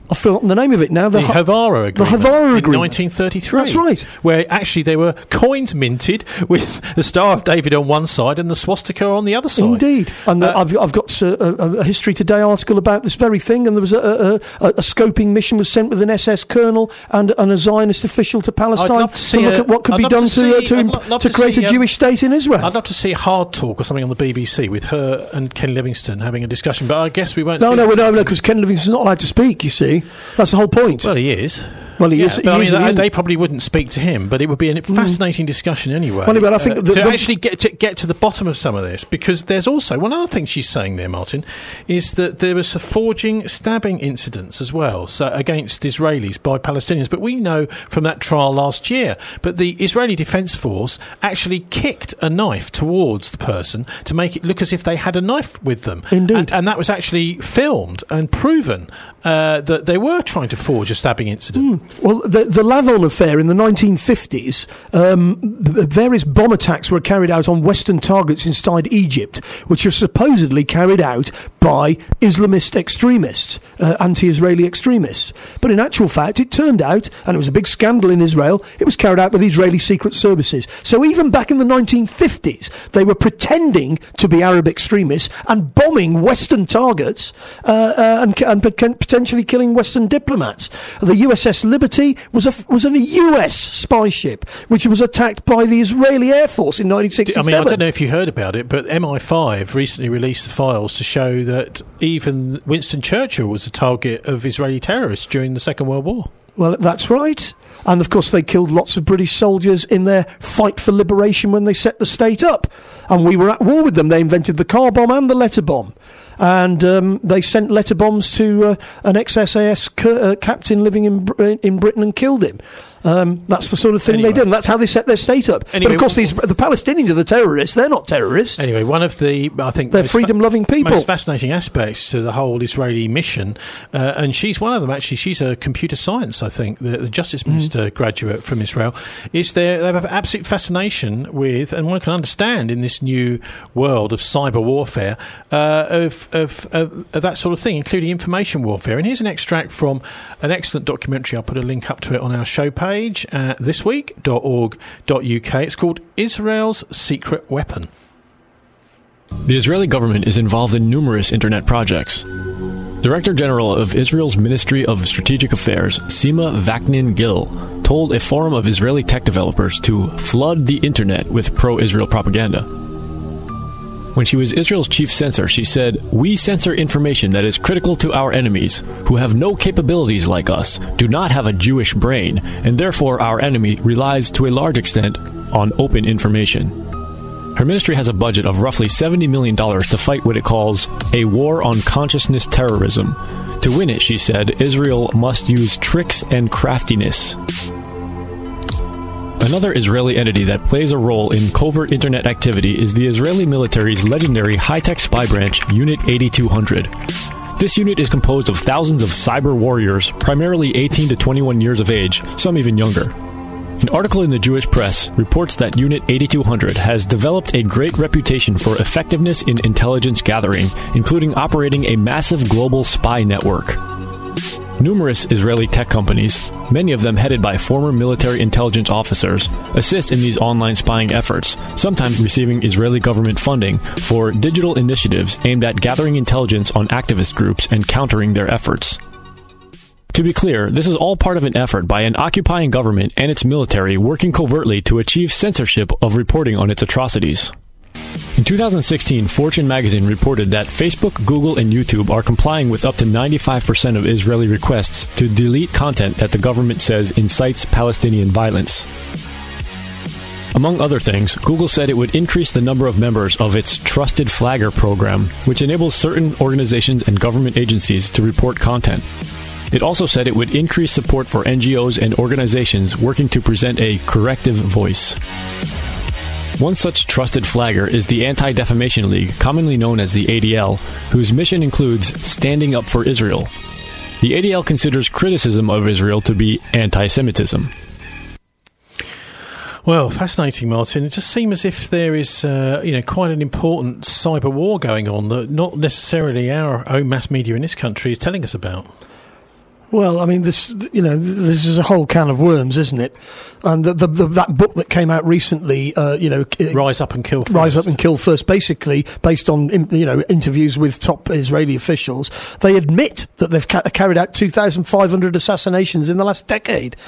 I've forgotten the name of it now. The, the Havara Agreement. The Havara Agreement. In nineteen thirty-three. That's right. Where actually there were coins minted with the Star of David on one side and the swastika on the other side. Indeed. And uh, I've, I've got a, a, a History Today article about this very thing, and there was a, a, a, a scoping mission was sent with an S S colonel and, and a Zionist official to Palestine to, to look a, at what could I'd be done to, to, uh, to, lo- to, to create see, a Jewish um, state in Israel. I'd love to see Hard Talk or something on the B B C with her and Ken Livingstone having a discussion, but I guess we won't no, see No, no, no, because Ken Livingstone's not allowed to speak, you see. That's the whole point. Well, he is. Well, he yeah, is. But I he mean, is they, he they probably wouldn't speak to him, but it would be a fascinating mm. discussion anyway. Well, but I think uh, the, to the, actually get to, get to the bottom of some of this, because there's also one other thing she's saying there, Martin, is that there was a forging, stabbing incidents as well, so against Israelis by Palestinians. But we know from that trial last year, but the Israeli Defence Force actually kicked a knife towards the person to make it look as if they had a knife with them. Indeed, and, and that was actually filmed and proven uh, that they were trying to forge a stabbing incident. Mm. Well, the, the Lavon affair in the nineteen fifties, um, various bomb attacks were carried out on Western targets inside Egypt, which were supposedly carried out by Islamist extremists, uh, anti-Israeli extremists. But in actual fact, it turned out, and it was a big scandal in Israel, it was carried out by the Israeli secret services. So even back in the nineteen fifties, they were pretending to be Arab extremists and bombing Western targets uh, uh, and, and potentially killing Western diplomats. The U S S Liberty was a was a U S spy ship which was attacked by the Israeli Air Force in nineteen sixty-seven. I mean, I don't know if you heard about it, but M I five recently released the files to show that even Winston Churchill was a target of Israeli terrorists during the Second World War. Well, that's right. And, of course, they killed lots of British soldiers in their fight for liberation when they set the state up. And we were at war with them. They invented the car bomb and the letter bomb. And um, they sent letter bombs to uh, an ex-S A S c- uh, captain living in Br- in Britain and killed him. Um, that's the sort of thing anyway. they did, and that's how they set their state up. Anyway, but of course, these the Palestinians are the terrorists. They're not terrorists. Anyway, one of the I think they're freedom-loving fa- people. Most fascinating aspects to the whole Israeli mission, uh, and she's one of them. Actually, she's a computer science, I think, the, the Justice Minister mm. graduate from Israel. Is there they have absolute fascination with, and one can understand in this new world of cyber warfare, uh, of, of, of, of that sort of thing, including information warfare. And here's an extract from an excellent documentary. I'll put a link up to it on our show page at this week dot org dot U K. It's called Israel's Secret Weapon. The Israeli government is involved in numerous internet projects. Director General of Israel's Ministry of Strategic Affairs, Sima Vaknin-Gil, told a forum of Israeli tech developers to flood the internet with pro-Israel propaganda. When she was Israel's chief censor, she said, "We censor information that is critical to our enemies, who have no capabilities like us, do not have a Jewish brain, and therefore our enemy relies to a large extent on open information." Her ministry has a budget of roughly seventy million dollars to fight what it calls a war on consciousness terrorism. To win it, she said, Israel must use tricks and craftiness. Another Israeli entity that plays a role in covert internet activity is the Israeli military's legendary high-tech spy branch, Unit eighty-two hundred. This unit is composed of thousands of cyber warriors, primarily eighteen to twenty-one years of age, some even younger. An article in the Jewish press reports that Unit eighty-two hundred has developed a great reputation for effectiveness in intelligence gathering, including operating a massive global spy network. Numerous Israeli tech companies, many of them headed by former military intelligence officers, assist in these online spying efforts, sometimes receiving Israeli government funding for digital initiatives aimed at gathering intelligence on activist groups and countering their efforts. To be clear, this is all part of an effort by an occupying government and its military working covertly to achieve censorship of reporting on its atrocities. In two thousand sixteen, Fortune magazine reported that Facebook, Google, and YouTube are complying with up to ninety-five percent of Israeli requests to delete content that the government says incites Palestinian violence. Among other things, Google said it would increase the number of members of its Trusted Flagger program, which enables certain organizations and government agencies to report content. It also said it would increase support for N G Os and organizations working to present a corrective voice. One such trusted flagger is the Anti-Defamation League, commonly known as the A D L, whose mission includes standing up for Israel. The A D L considers criticism of Israel to be anti-Semitism. Well, fascinating, Martin. It just seems as if there is, uh, you know, quite an important cyber war going on that not necessarily our own mass media in this country is telling us about. Well, I mean, this you know, this is a whole can of worms, isn't it? And the, the, the, that book that came out recently, uh, you know, Rise Up and Kill First. Rise Up and Kill First, basically based on you know interviews with top Israeli officials, they admit that they've ca- carried out two thousand five hundred assassinations in the last decade.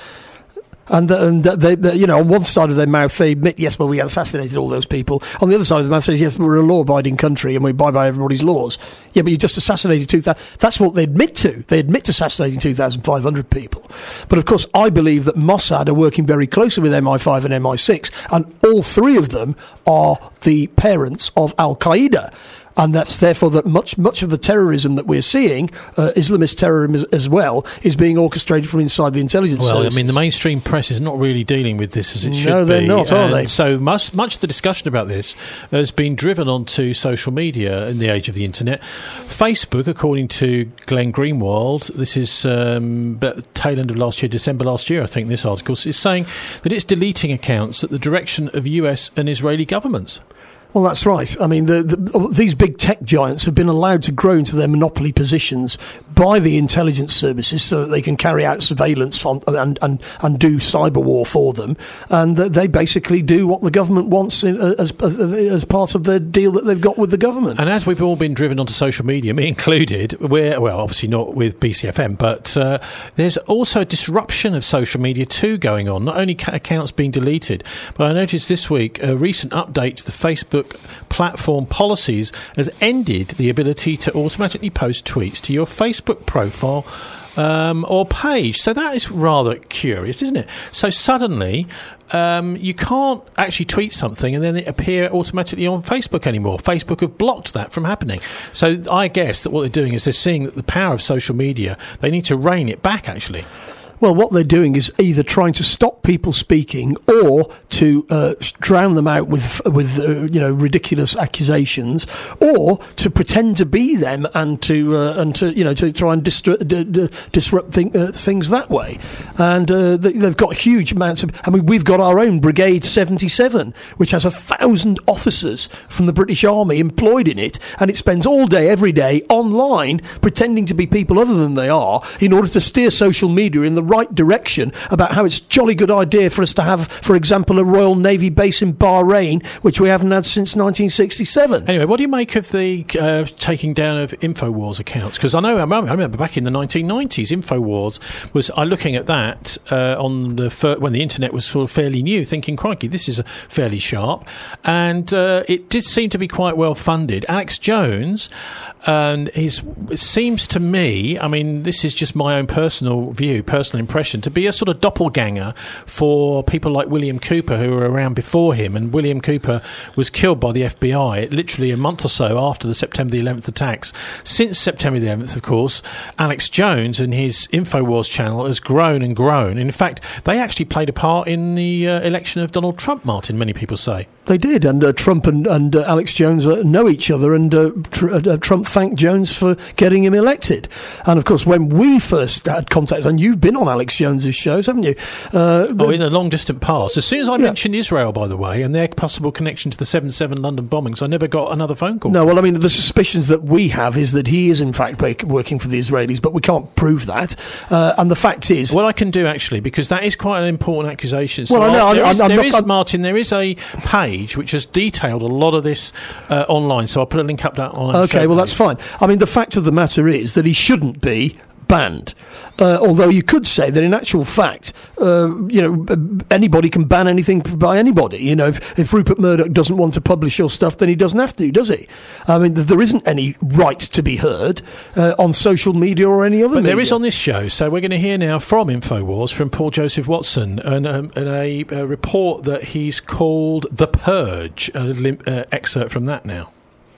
And, uh, and they, they, you know, on one side of their mouth, they admit, yes, well, we assassinated all those people. On the other side of the mouth says, yes, we're a law-abiding country and we abide by everybody's laws. Yeah, but you just assassinated two thousand. That's what they admit to. They admit to assassinating two thousand five hundred people. But, of course, I believe that Mossad are working very closely with M I five and M I six, and all three of them are the parents of Al-Qaeda. And that's therefore that much much of the terrorism that we're seeing, uh, Islamist terrorism as, as well, is being orchestrated from inside the intelligence well, services. I mean, the mainstream press is not really dealing with this as it should be. No, they're not, are they? So much, much of the discussion about this has been driven onto social media in the age of the internet. Facebook, according to Glenn Greenwald, this is um, tail end of last year, December last year, I think this article, is saying that it's deleting accounts at the direction of U S and Israeli governments. Well, that's right. I mean, the, the, these big tech giants have been allowed to grow into their monopoly positions by the intelligence services so that they can carry out surveillance from, and, and, and do cyber war for them. And they basically do what the government wants in, as, as part of the deal that they've got with the government. And as we've all been driven onto social media, me included, we're, well, obviously not with B C F M, but uh, there's also a disruption of social media too going on. Not only accounts being deleted, but I noticed this week a recent update to the Facebook platform policies has ended the ability to automatically post tweets to your Facebook profile um, or page. So that is rather curious, isn't it? So suddenly um, you can't actually tweet something and then it appear automatically on Facebook anymore. Facebook have blocked that from happening. So I guess that what they're doing is they're seeing that the power of social media, they need to rein it back, actually. Well, what they're doing is either trying to stop people speaking or to uh, drown them out with with uh, you know ridiculous accusations, or to pretend to be them and to uh, and to you know to try and distru- d- d- disrupt thing, uh, things that way. And uh, they, they've got huge amounts of. I mean, we've got our own Brigade seventy-seven, which has a thousand officers from the British Army employed in it, and it spends all day, every day, online pretending to be people other than they are in order to steer social media in the right direction about how it's a jolly good idea for us to have, for example, a Royal Navy base in Bahrain, which we haven't had since nineteen sixty-seven. Anyway, what do you make of the uh, taking down of InfoWars accounts? Because I know, I remember back in the nineteen nineties, InfoWars was, I looking at that uh, on the fir- when the internet was sort of fairly new, thinking, crikey, this is fairly sharp. And uh, it did seem to be quite well funded. Alex Jones, and his, it seems to me, I mean, this is just my own personal view, personal impression, to be a sort of doppelganger for people like William Cooper who were around before him. And William Cooper was killed by the F B I literally a month or so after the September the eleventh attacks. Since September the eleventh, of course, Alex Jones and his InfoWars channel has grown and grown. In fact, they actually played a part in the uh, election of Donald Trump, Martin, many people say. They did, and uh, Trump and, and uh, Alex Jones uh, know each other, and uh, tr- uh, Trump thanked Jones for getting him elected. And of course, when we first had contact, and you've been on Alex Jones's shows, haven't you? Uh, oh, in a long distant past. As soon as I yeah. mentioned Israel, by the way, and their possible connection to the seven seven London bombings, I never got another phone call. No, well, I mean, the suspicions that we have is that he is in fact working for the Israelis, but we can't prove that. Uh, and the fact is, what I can do actually, because that is quite an important accusation. So well, I know, there I'm, is, I'm there not, is I'm, Martin. There is a page which has detailed a lot of this uh, online, so I'll put a link up that on. Okay, well, that's fine. I mean, the fact of the matter is that he shouldn't be banned. Uh, although you could say that in actual fact, uh, you know, anybody can ban anything by anybody. You know, if, if Rupert Murdoch doesn't want to publish your stuff, then he doesn't have to, does he? I mean, there isn't any right to be heard uh, on social media or any other but media. There is on this show, so we're going to hear now from InfoWars, from Paul Joseph Watson, and, um, and a, a report that he's called The Purge. A little uh, excerpt from that now.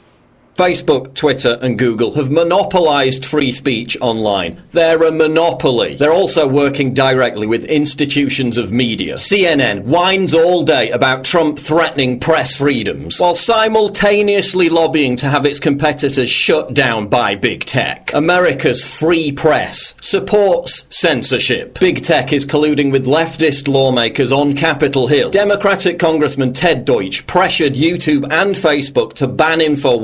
Facebook, Twitter and Google have monopolised free speech online. They're a monopoly. They're also working directly with institutions of media. C N N whines all day about Trump threatening press freedoms, while simultaneously lobbying to have its competitors shut down by big tech. America's free press supports censorship. Big tech is colluding with leftist lawmakers on Capitol Hill. Democratic Congressman Ted Deutsch pressured YouTube and Facebook to ban InfoWars just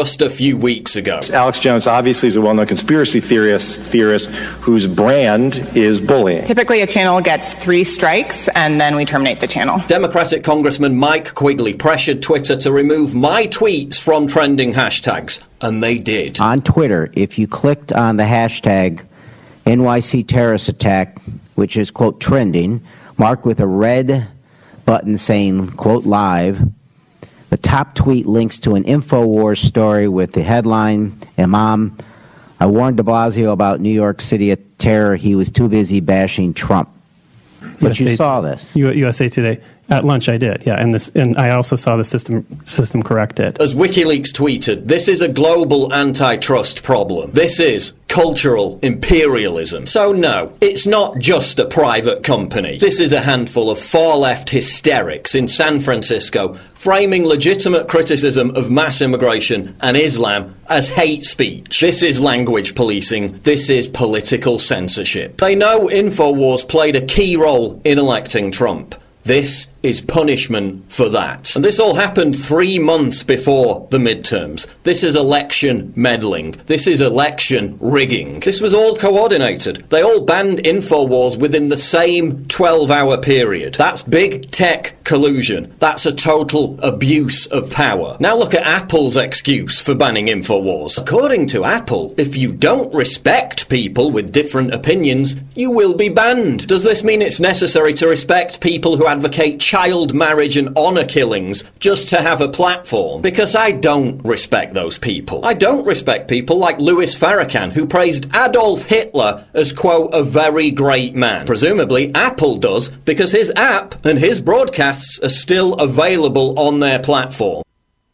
just a few weeks ago. Alex Jones obviously is a well-known conspiracy theorist, theorist whose brand is bullying. Typically, a channel gets three strikes, and then we terminate the channel. Democratic Congressman Mike Quigley pressured Twitter to remove my tweets from trending hashtags, and they did. On Twitter, if you clicked on the hashtag N Y C terrorist attack, which is, quote, trending, marked with a red button saying, quote, live, the top tweet links to an InfoWars story with the headline, Imam, I warned de Blasio about New York City terror. He was too busy bashing Trump. But U S A, you saw this. U S A Today. At lunch, I did, yeah, and this, and I also saw the system system correct it. As WikiLeaks tweeted, this is a global antitrust problem. This is cultural imperialism. So no, it's not just a private company. This is a handful of far-left hysterics in San Francisco framing legitimate criticism of mass immigration and Islam as hate speech. This is language policing. This is political censorship. They know InfoWars played a key role in electing Trump. This is punishment for that. And this all happened three months before the midterms. This is election meddling. This is election rigging. This was all coordinated. They all banned InfoWars within the same twelve-hour period. That's big tech collusion. That's a total abuse of power. Now look at Apple's excuse for banning InfoWars. According to Apple, if you don't respect people with different opinions, you will be banned. Does this mean it's necessary to respect people who advocate child marriage and honour killings just to have a platform? Because I don't respect those people. I don't respect people like Louis Farrakhan, who praised Adolf Hitler as, quote, a very great man. Presumably Apple does, because his app and his broadcasts are still available on their platform.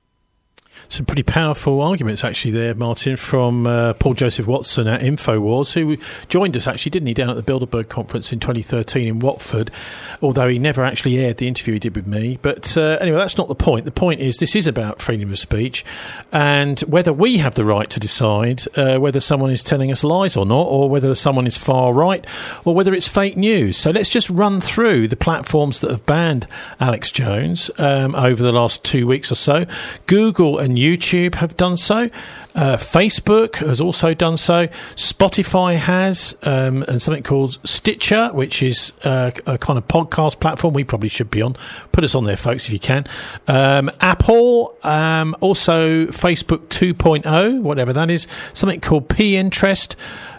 Some pretty powerful arguments, actually, there, Martin, from uh, Paul Joseph Watson at InfoWars, who joined us, actually, didn't he, down at the Bilderberg conference in twenty thirteen in Watford, although he never actually aired the interview he did with me. But uh, anyway, that's not the point. The point is this is about freedom of speech and whether we have the right to decide uh, whether someone is telling us lies or not, or whether someone is far right, or whether it's fake news. So let's just run through the platforms that have banned Alex Jones um, over the last two weeks or so. Google and YouTube have done so. Uh, Facebook has also done so. Spotify has, um, and something called Stitcher, which is uh, a kind of podcast platform we probably should be on. Put us on there, folks, if you can. Um, Apple, um, also Facebook two point oh, whatever that is. Something called Pinterest,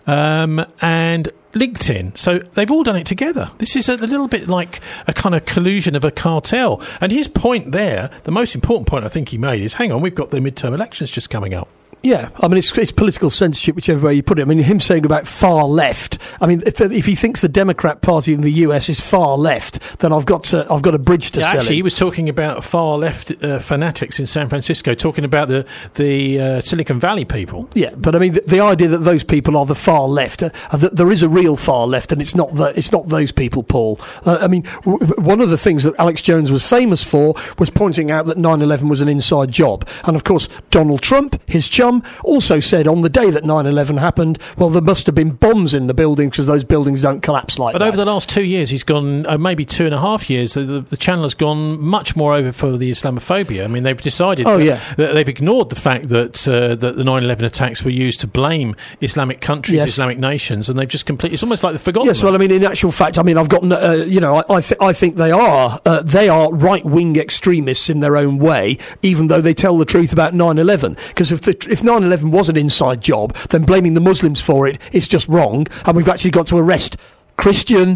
um, and LinkedIn. So they've all done it together. This is a, a little bit like a kind of collusion of a cartel. And his point there, the most important point I think he made is, hang on, we've got the midterm elections just coming up. Yeah, I mean, it's, it's political censorship, whichever way you put it. I mean, him saying about far left. I mean, if, if he thinks the Democrat Party in the U S is far left, then I've got to, I've got a bridge to yeah, sell. Actually, him. he was talking about far left uh, fanatics in San Francisco, talking about the the uh, Silicon Valley people. Yeah, but I mean, the, the idea that those people are the far left, uh, that there is a real far left, and it's not the, it's not those people, Paul. Uh, I mean, w- one of the things that Alex Jones was famous for was pointing out that nine eleven was an inside job, and of course, Donald Trump, his chum, also said on the day that nine eleven happened, well, there must have been bombs in the building because those buildings don't collapse like but that. But over the last two years, he's gone, uh, maybe two and a half years, the, the, the channel has gone much more over for the Islamophobia. I mean, they've decided oh, that, yeah. that they've ignored the fact that uh, that the nine eleven attacks were used to blame Islamic countries, yes. Islamic nations, and they've just completely, it's almost like they've forgotten Yes, them. well, I mean, in actual fact, I mean, I've got, uh, you know, I I, th- I think they are, uh, they are right-wing extremists in their own way, even though they tell the truth about nine eleven. Because if, the, if nine eleven was an inside job, then blaming the Muslims for it is just wrong, and we've actually got to arrest Christian,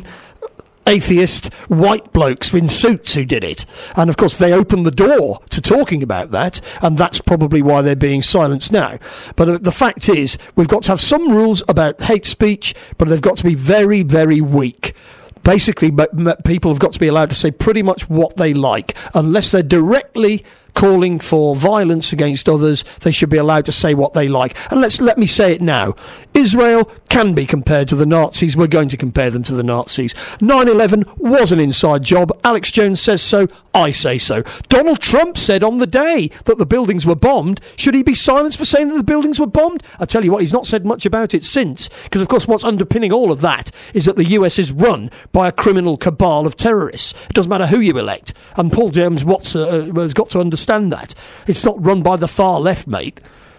atheist, white blokes in suits who did it. And of course they opened the door to talking about that, and that's probably why they're being silenced now. But uh, the fact is, we've got to have some rules about hate speech, but they've got to be very, very weak. Basically, m- m- people have got to be allowed to say pretty much what they like, unless they're directly calling for violence against others. They should be allowed to say what they like. And let's let me say it now. Israel can be compared to the Nazis. We're going to compare them to the Nazis. nine eleven was an inside job. Alex Jones says so. I say so. Donald Trump said on the day that the buildings were bombed. Should he be silenced for saying that the buildings were bombed? I tell you what, he's not said much about it since. Because, of course, what's underpinning all of that is that the U S is run by a criminal cabal of terrorists. It doesn't matter who you elect. And Paul James Watson uh, has got to understand that. It's not run by the far left, mate.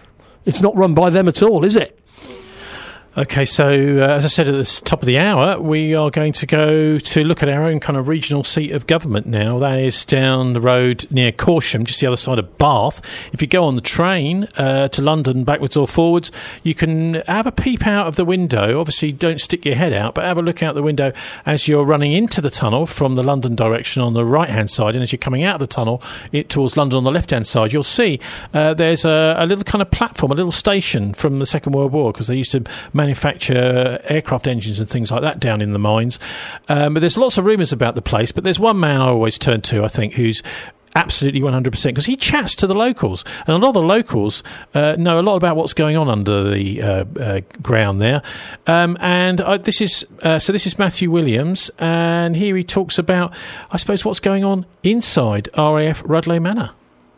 It's not run by them at all, is it? OK, so uh, as I said at the top of the hour, we are going to go to look at our own kind of regional seat of government now. That is down the road near Corsham, just the other side of Bath. If you go on the train uh, to London, backwards or forwards, you can have a peep out of the window. Obviously, don't stick your head out, but have a look out the window as you're running into the tunnel from the London direction on the right-hand side, and as you're coming out of the tunnel it, towards London on the left-hand side, you'll see uh, there's a, a little kind of platform, a little station from the Second World War, because they used to manufacture manufacture aircraft engines and things like that down in the mines. Um, but there's lots of rumours about the place, but there's one man I always turn to, I think, who's absolutely one hundred percent, because he chats to the locals, and a lot of the locals uh, know a lot about what's going on under the uh, uh, ground there. Um, and I, this is uh, so this is Matthew Williams, and here he talks about, I suppose, what's going on inside R A F Rudloe Manor.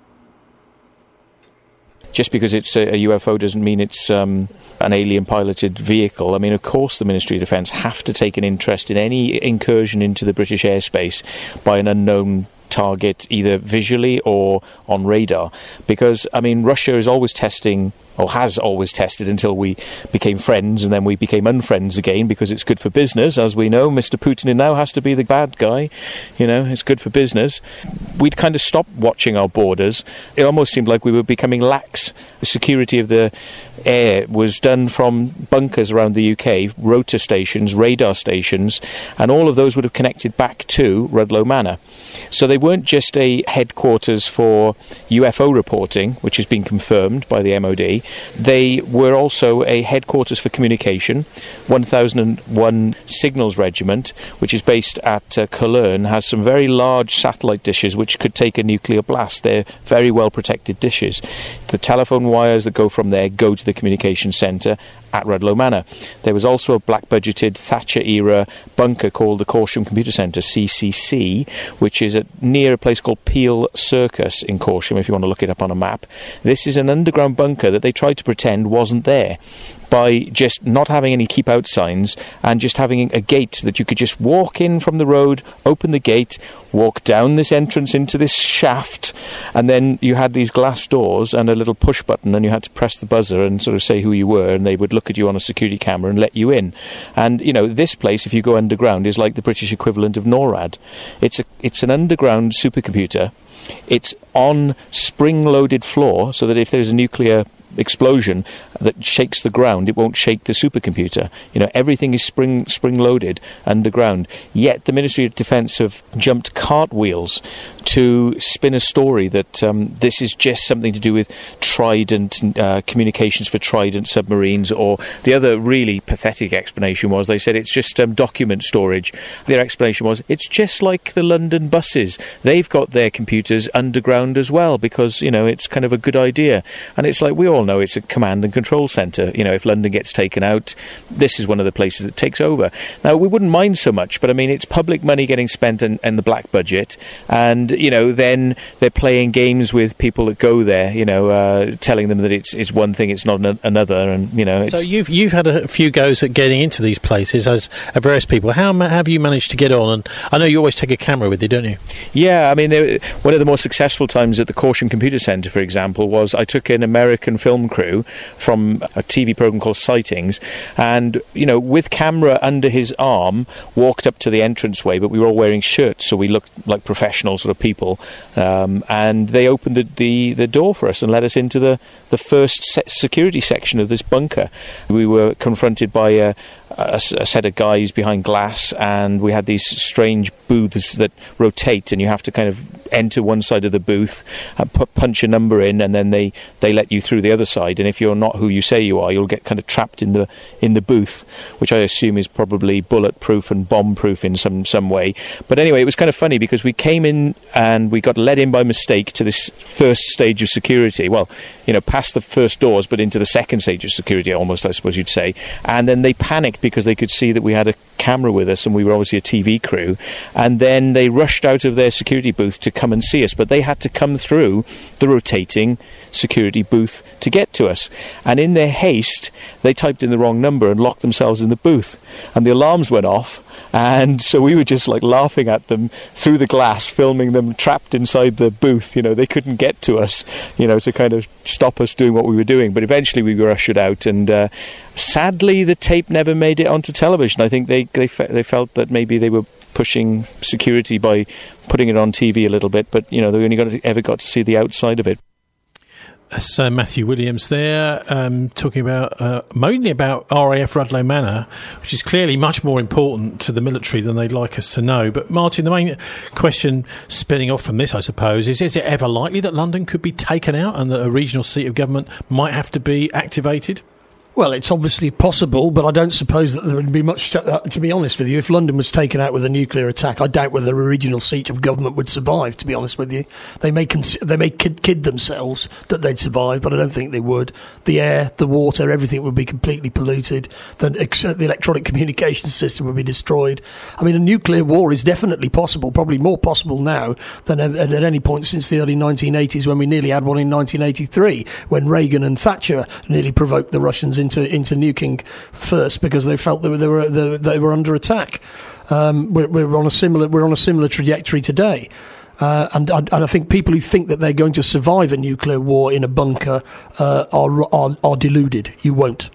Just because it's a, a U F O doesn't mean it's um, an alien-piloted vehicle. I mean, of course the Ministry of Defence have to take an interest in any incursion into the British airspace by an unknown target, either visually or on radar. Because, I mean, Russia is always testing, or has always tested until we became friends, and then we became unfriends again because it's good for business. As we know, Mister Putin now has to be the bad guy. You know, it's good for business. We'd kind of stopped watching our borders. It almost seemed like we were becoming lax. The security of the air was done from bunkers around the U K, rotor stations, radar stations, and all of those would have connected back to Rudloe Manor. So they weren't just a headquarters for U F O reporting, which has been confirmed by the M O D. They were also a headquarters for communication. one thousand one Signals Regiment, which is based at uh, Cologne, has some very large satellite dishes which could take a nuclear blast. They're very well protected dishes. The telephone wires that go from there go to the communication centre at Rudloe Manor. There was also a black-budgeted Thatcher-era bunker called the Corsham Computer Centre, C C C, which is at, near a place called Peel Circus in Corsham, if you want to look it up on a map. This is an underground bunker that they tried to pretend wasn't there by just not having any keep-out signs and just having a gate that you could just walk in from the road, open the gate, walk down this entrance into this shaft, and then you had these glass doors and a little push button, and you had to press the buzzer and sort of say who you were, and they would look at you on a security camera and let you in. And, you know, this place, if you go underground, is like the British equivalent of NORAD. It's a, it's an underground supercomputer. It's on spring-loaded floor, so that if there's a nuclear explosion that shakes the ground, it won't shake the supercomputer. You know, everything is spring spring loaded underground. Yet the Ministry of Defence have jumped cartwheels to spin a story that um, this is just something to do with Trident uh, communications for Trident submarines. Or the other really pathetic explanation was they said it's just um, document storage. Their explanation was it's just like the London buses. They've got their computers underground as well because, you know, it's kind of a good idea. And it's like, we all know it's a command and control centre. You know, if London gets taken out, this is one of the places that takes over. Now, we wouldn't mind so much, but I mean, it's public money getting spent in, in the black budget, and, you know, then they're playing games with people that go there, you know, uh, telling them that it's it's one thing, it's not an- another, and, you know, it's... So you've you've had a few goes at getting into these places as uh, various people. How ma- have you managed to get on? And I know you always take a camera with you, don't you? Yeah, I mean, there, one of the more successful times at the Corsham Computer Centre, for example, was I took an American film crew from a T V programme called Sightings, and, you know, with camera under his arm, walked up to the entranceway, but we were all wearing shirts, so we looked like professional sort of people, um, and they opened the, the, the door for us and let us into the, the first se- security section of this bunker. We were confronted by a, a, a set of guys behind glass, and we had these strange booths that rotate, and you have to kind of enter one side of the booth, and pu- punch a number in, and then they, they let you through the other side, and if you're not who you say you are, you'll get kind of trapped in the in the booth, which I assume is probably bulletproof and bomb-proof in some, some way. But anyway, it was kind of funny because we came in and we got let in by mistake to this first stage of security. Well, you know, past the first doors, but into the second stage of security, almost, I suppose you'd say. And then they panicked because they could see that we had a camera with us, and we were obviously a T V crew. And then they rushed out of their security booth to come and see us, but they had to come through the rotating security booth to get to us. And in their haste, they typed in the wrong number and locked themselves in the booth. And the alarms went off. And so we were just like laughing at them through the glass, filming them trapped inside the booth. You know, they couldn't get to us, you know, to kind of stop us doing what we were doing. But eventually we were ushered out, and uh, sadly the tape never made it onto television. I think they they, fe- they felt that maybe they were pushing security by putting it on T V a little bit, but, you know, they only got to, ever got to see the outside of it. That's uh, Matthew Williams there, um, talking about uh, mainly about R A F Rudloe Manor, which is clearly much more important to the military than they'd like us to know. But Martin, the main question spinning off from this, I suppose, is: is it ever likely that London could be taken out and that a regional seat of government might have to be activated? Well, it's obviously possible, but I don't suppose that there would be much, to, uh, to be honest with you. If London was taken out with a nuclear attack, I doubt whether a regional seat of government would survive, to be honest with you. They may cons- they may kid, kid themselves that they'd survive, but I don't think they would. The air, the water, everything would be completely polluted. The, ex- the electronic communication system would be destroyed. I mean, a nuclear war is definitely possible, probably more possible now than at, at any point since the early nineteen eighties, when we nearly had one in nineteen eighty-three, when Reagan and Thatcher nearly provoked the Russians into Into, into nuking first because they felt they were they were, they, they were under attack. Um, we're, we're on a similar we're on a similar trajectory today, uh, and, and I think people who think that they're going to survive a nuclear war in a bunker uh, are, are are deluded. You won't.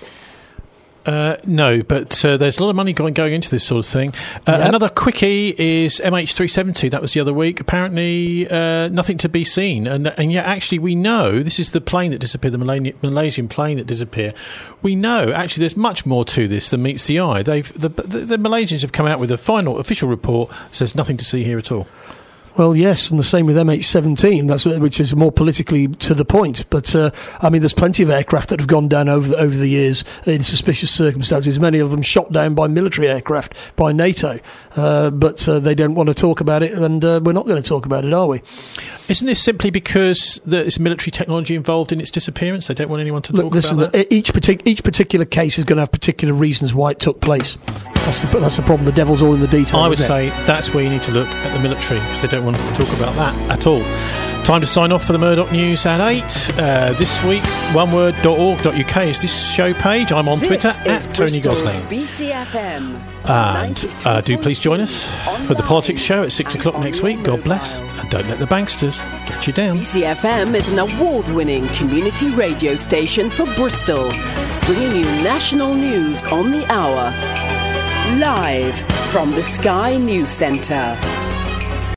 Uh, no, but uh, there's a lot of money going, going into this sort of thing. Uh, yep. Another quickie is M H three seventy. That was the other week. Apparently, uh, nothing to be seen. And and yet, actually, we know this is the plane that disappeared, the Malay- Malaysian plane that disappeared. We know, actually, there's much more to this than meets the eye. They've the, the, the Malaysians have come out with a final official report that says nothing to see here at all. Well, yes, and the same with M H seventeen, that's which is more politically to the point. But uh, I mean, there's plenty of aircraft that have gone down over the, over the years in suspicious circumstances. Many of them shot down by military aircraft by NATO, uh, but uh, they don't want to talk about it, and uh, we're not going to talk about it, are we? Isn't this simply because there's military technology involved in its disappearance? They don't want anyone to Look, talk listen, about that? Each, partic- each particular case is going to have particular reasons why it took place. That's the, that's the problem. The devil's all in the detail. I would isn't say it? That's where you need to look at the military, because they don't want us to talk about that at all. Time to sign off for the Murdoch News at eight. Uh, this week, one word dot org dot U K is this show page. I'm on this Twitter at Tony Bristol's Gosling. B C F M. And uh, do please join us for the Politics Show at six o'clock next week. God bless. And don't let the banksters get you down. B C F M is an award-winning community radio station for Bristol, bringing you national news on the hour. Live from the Sky News Centre.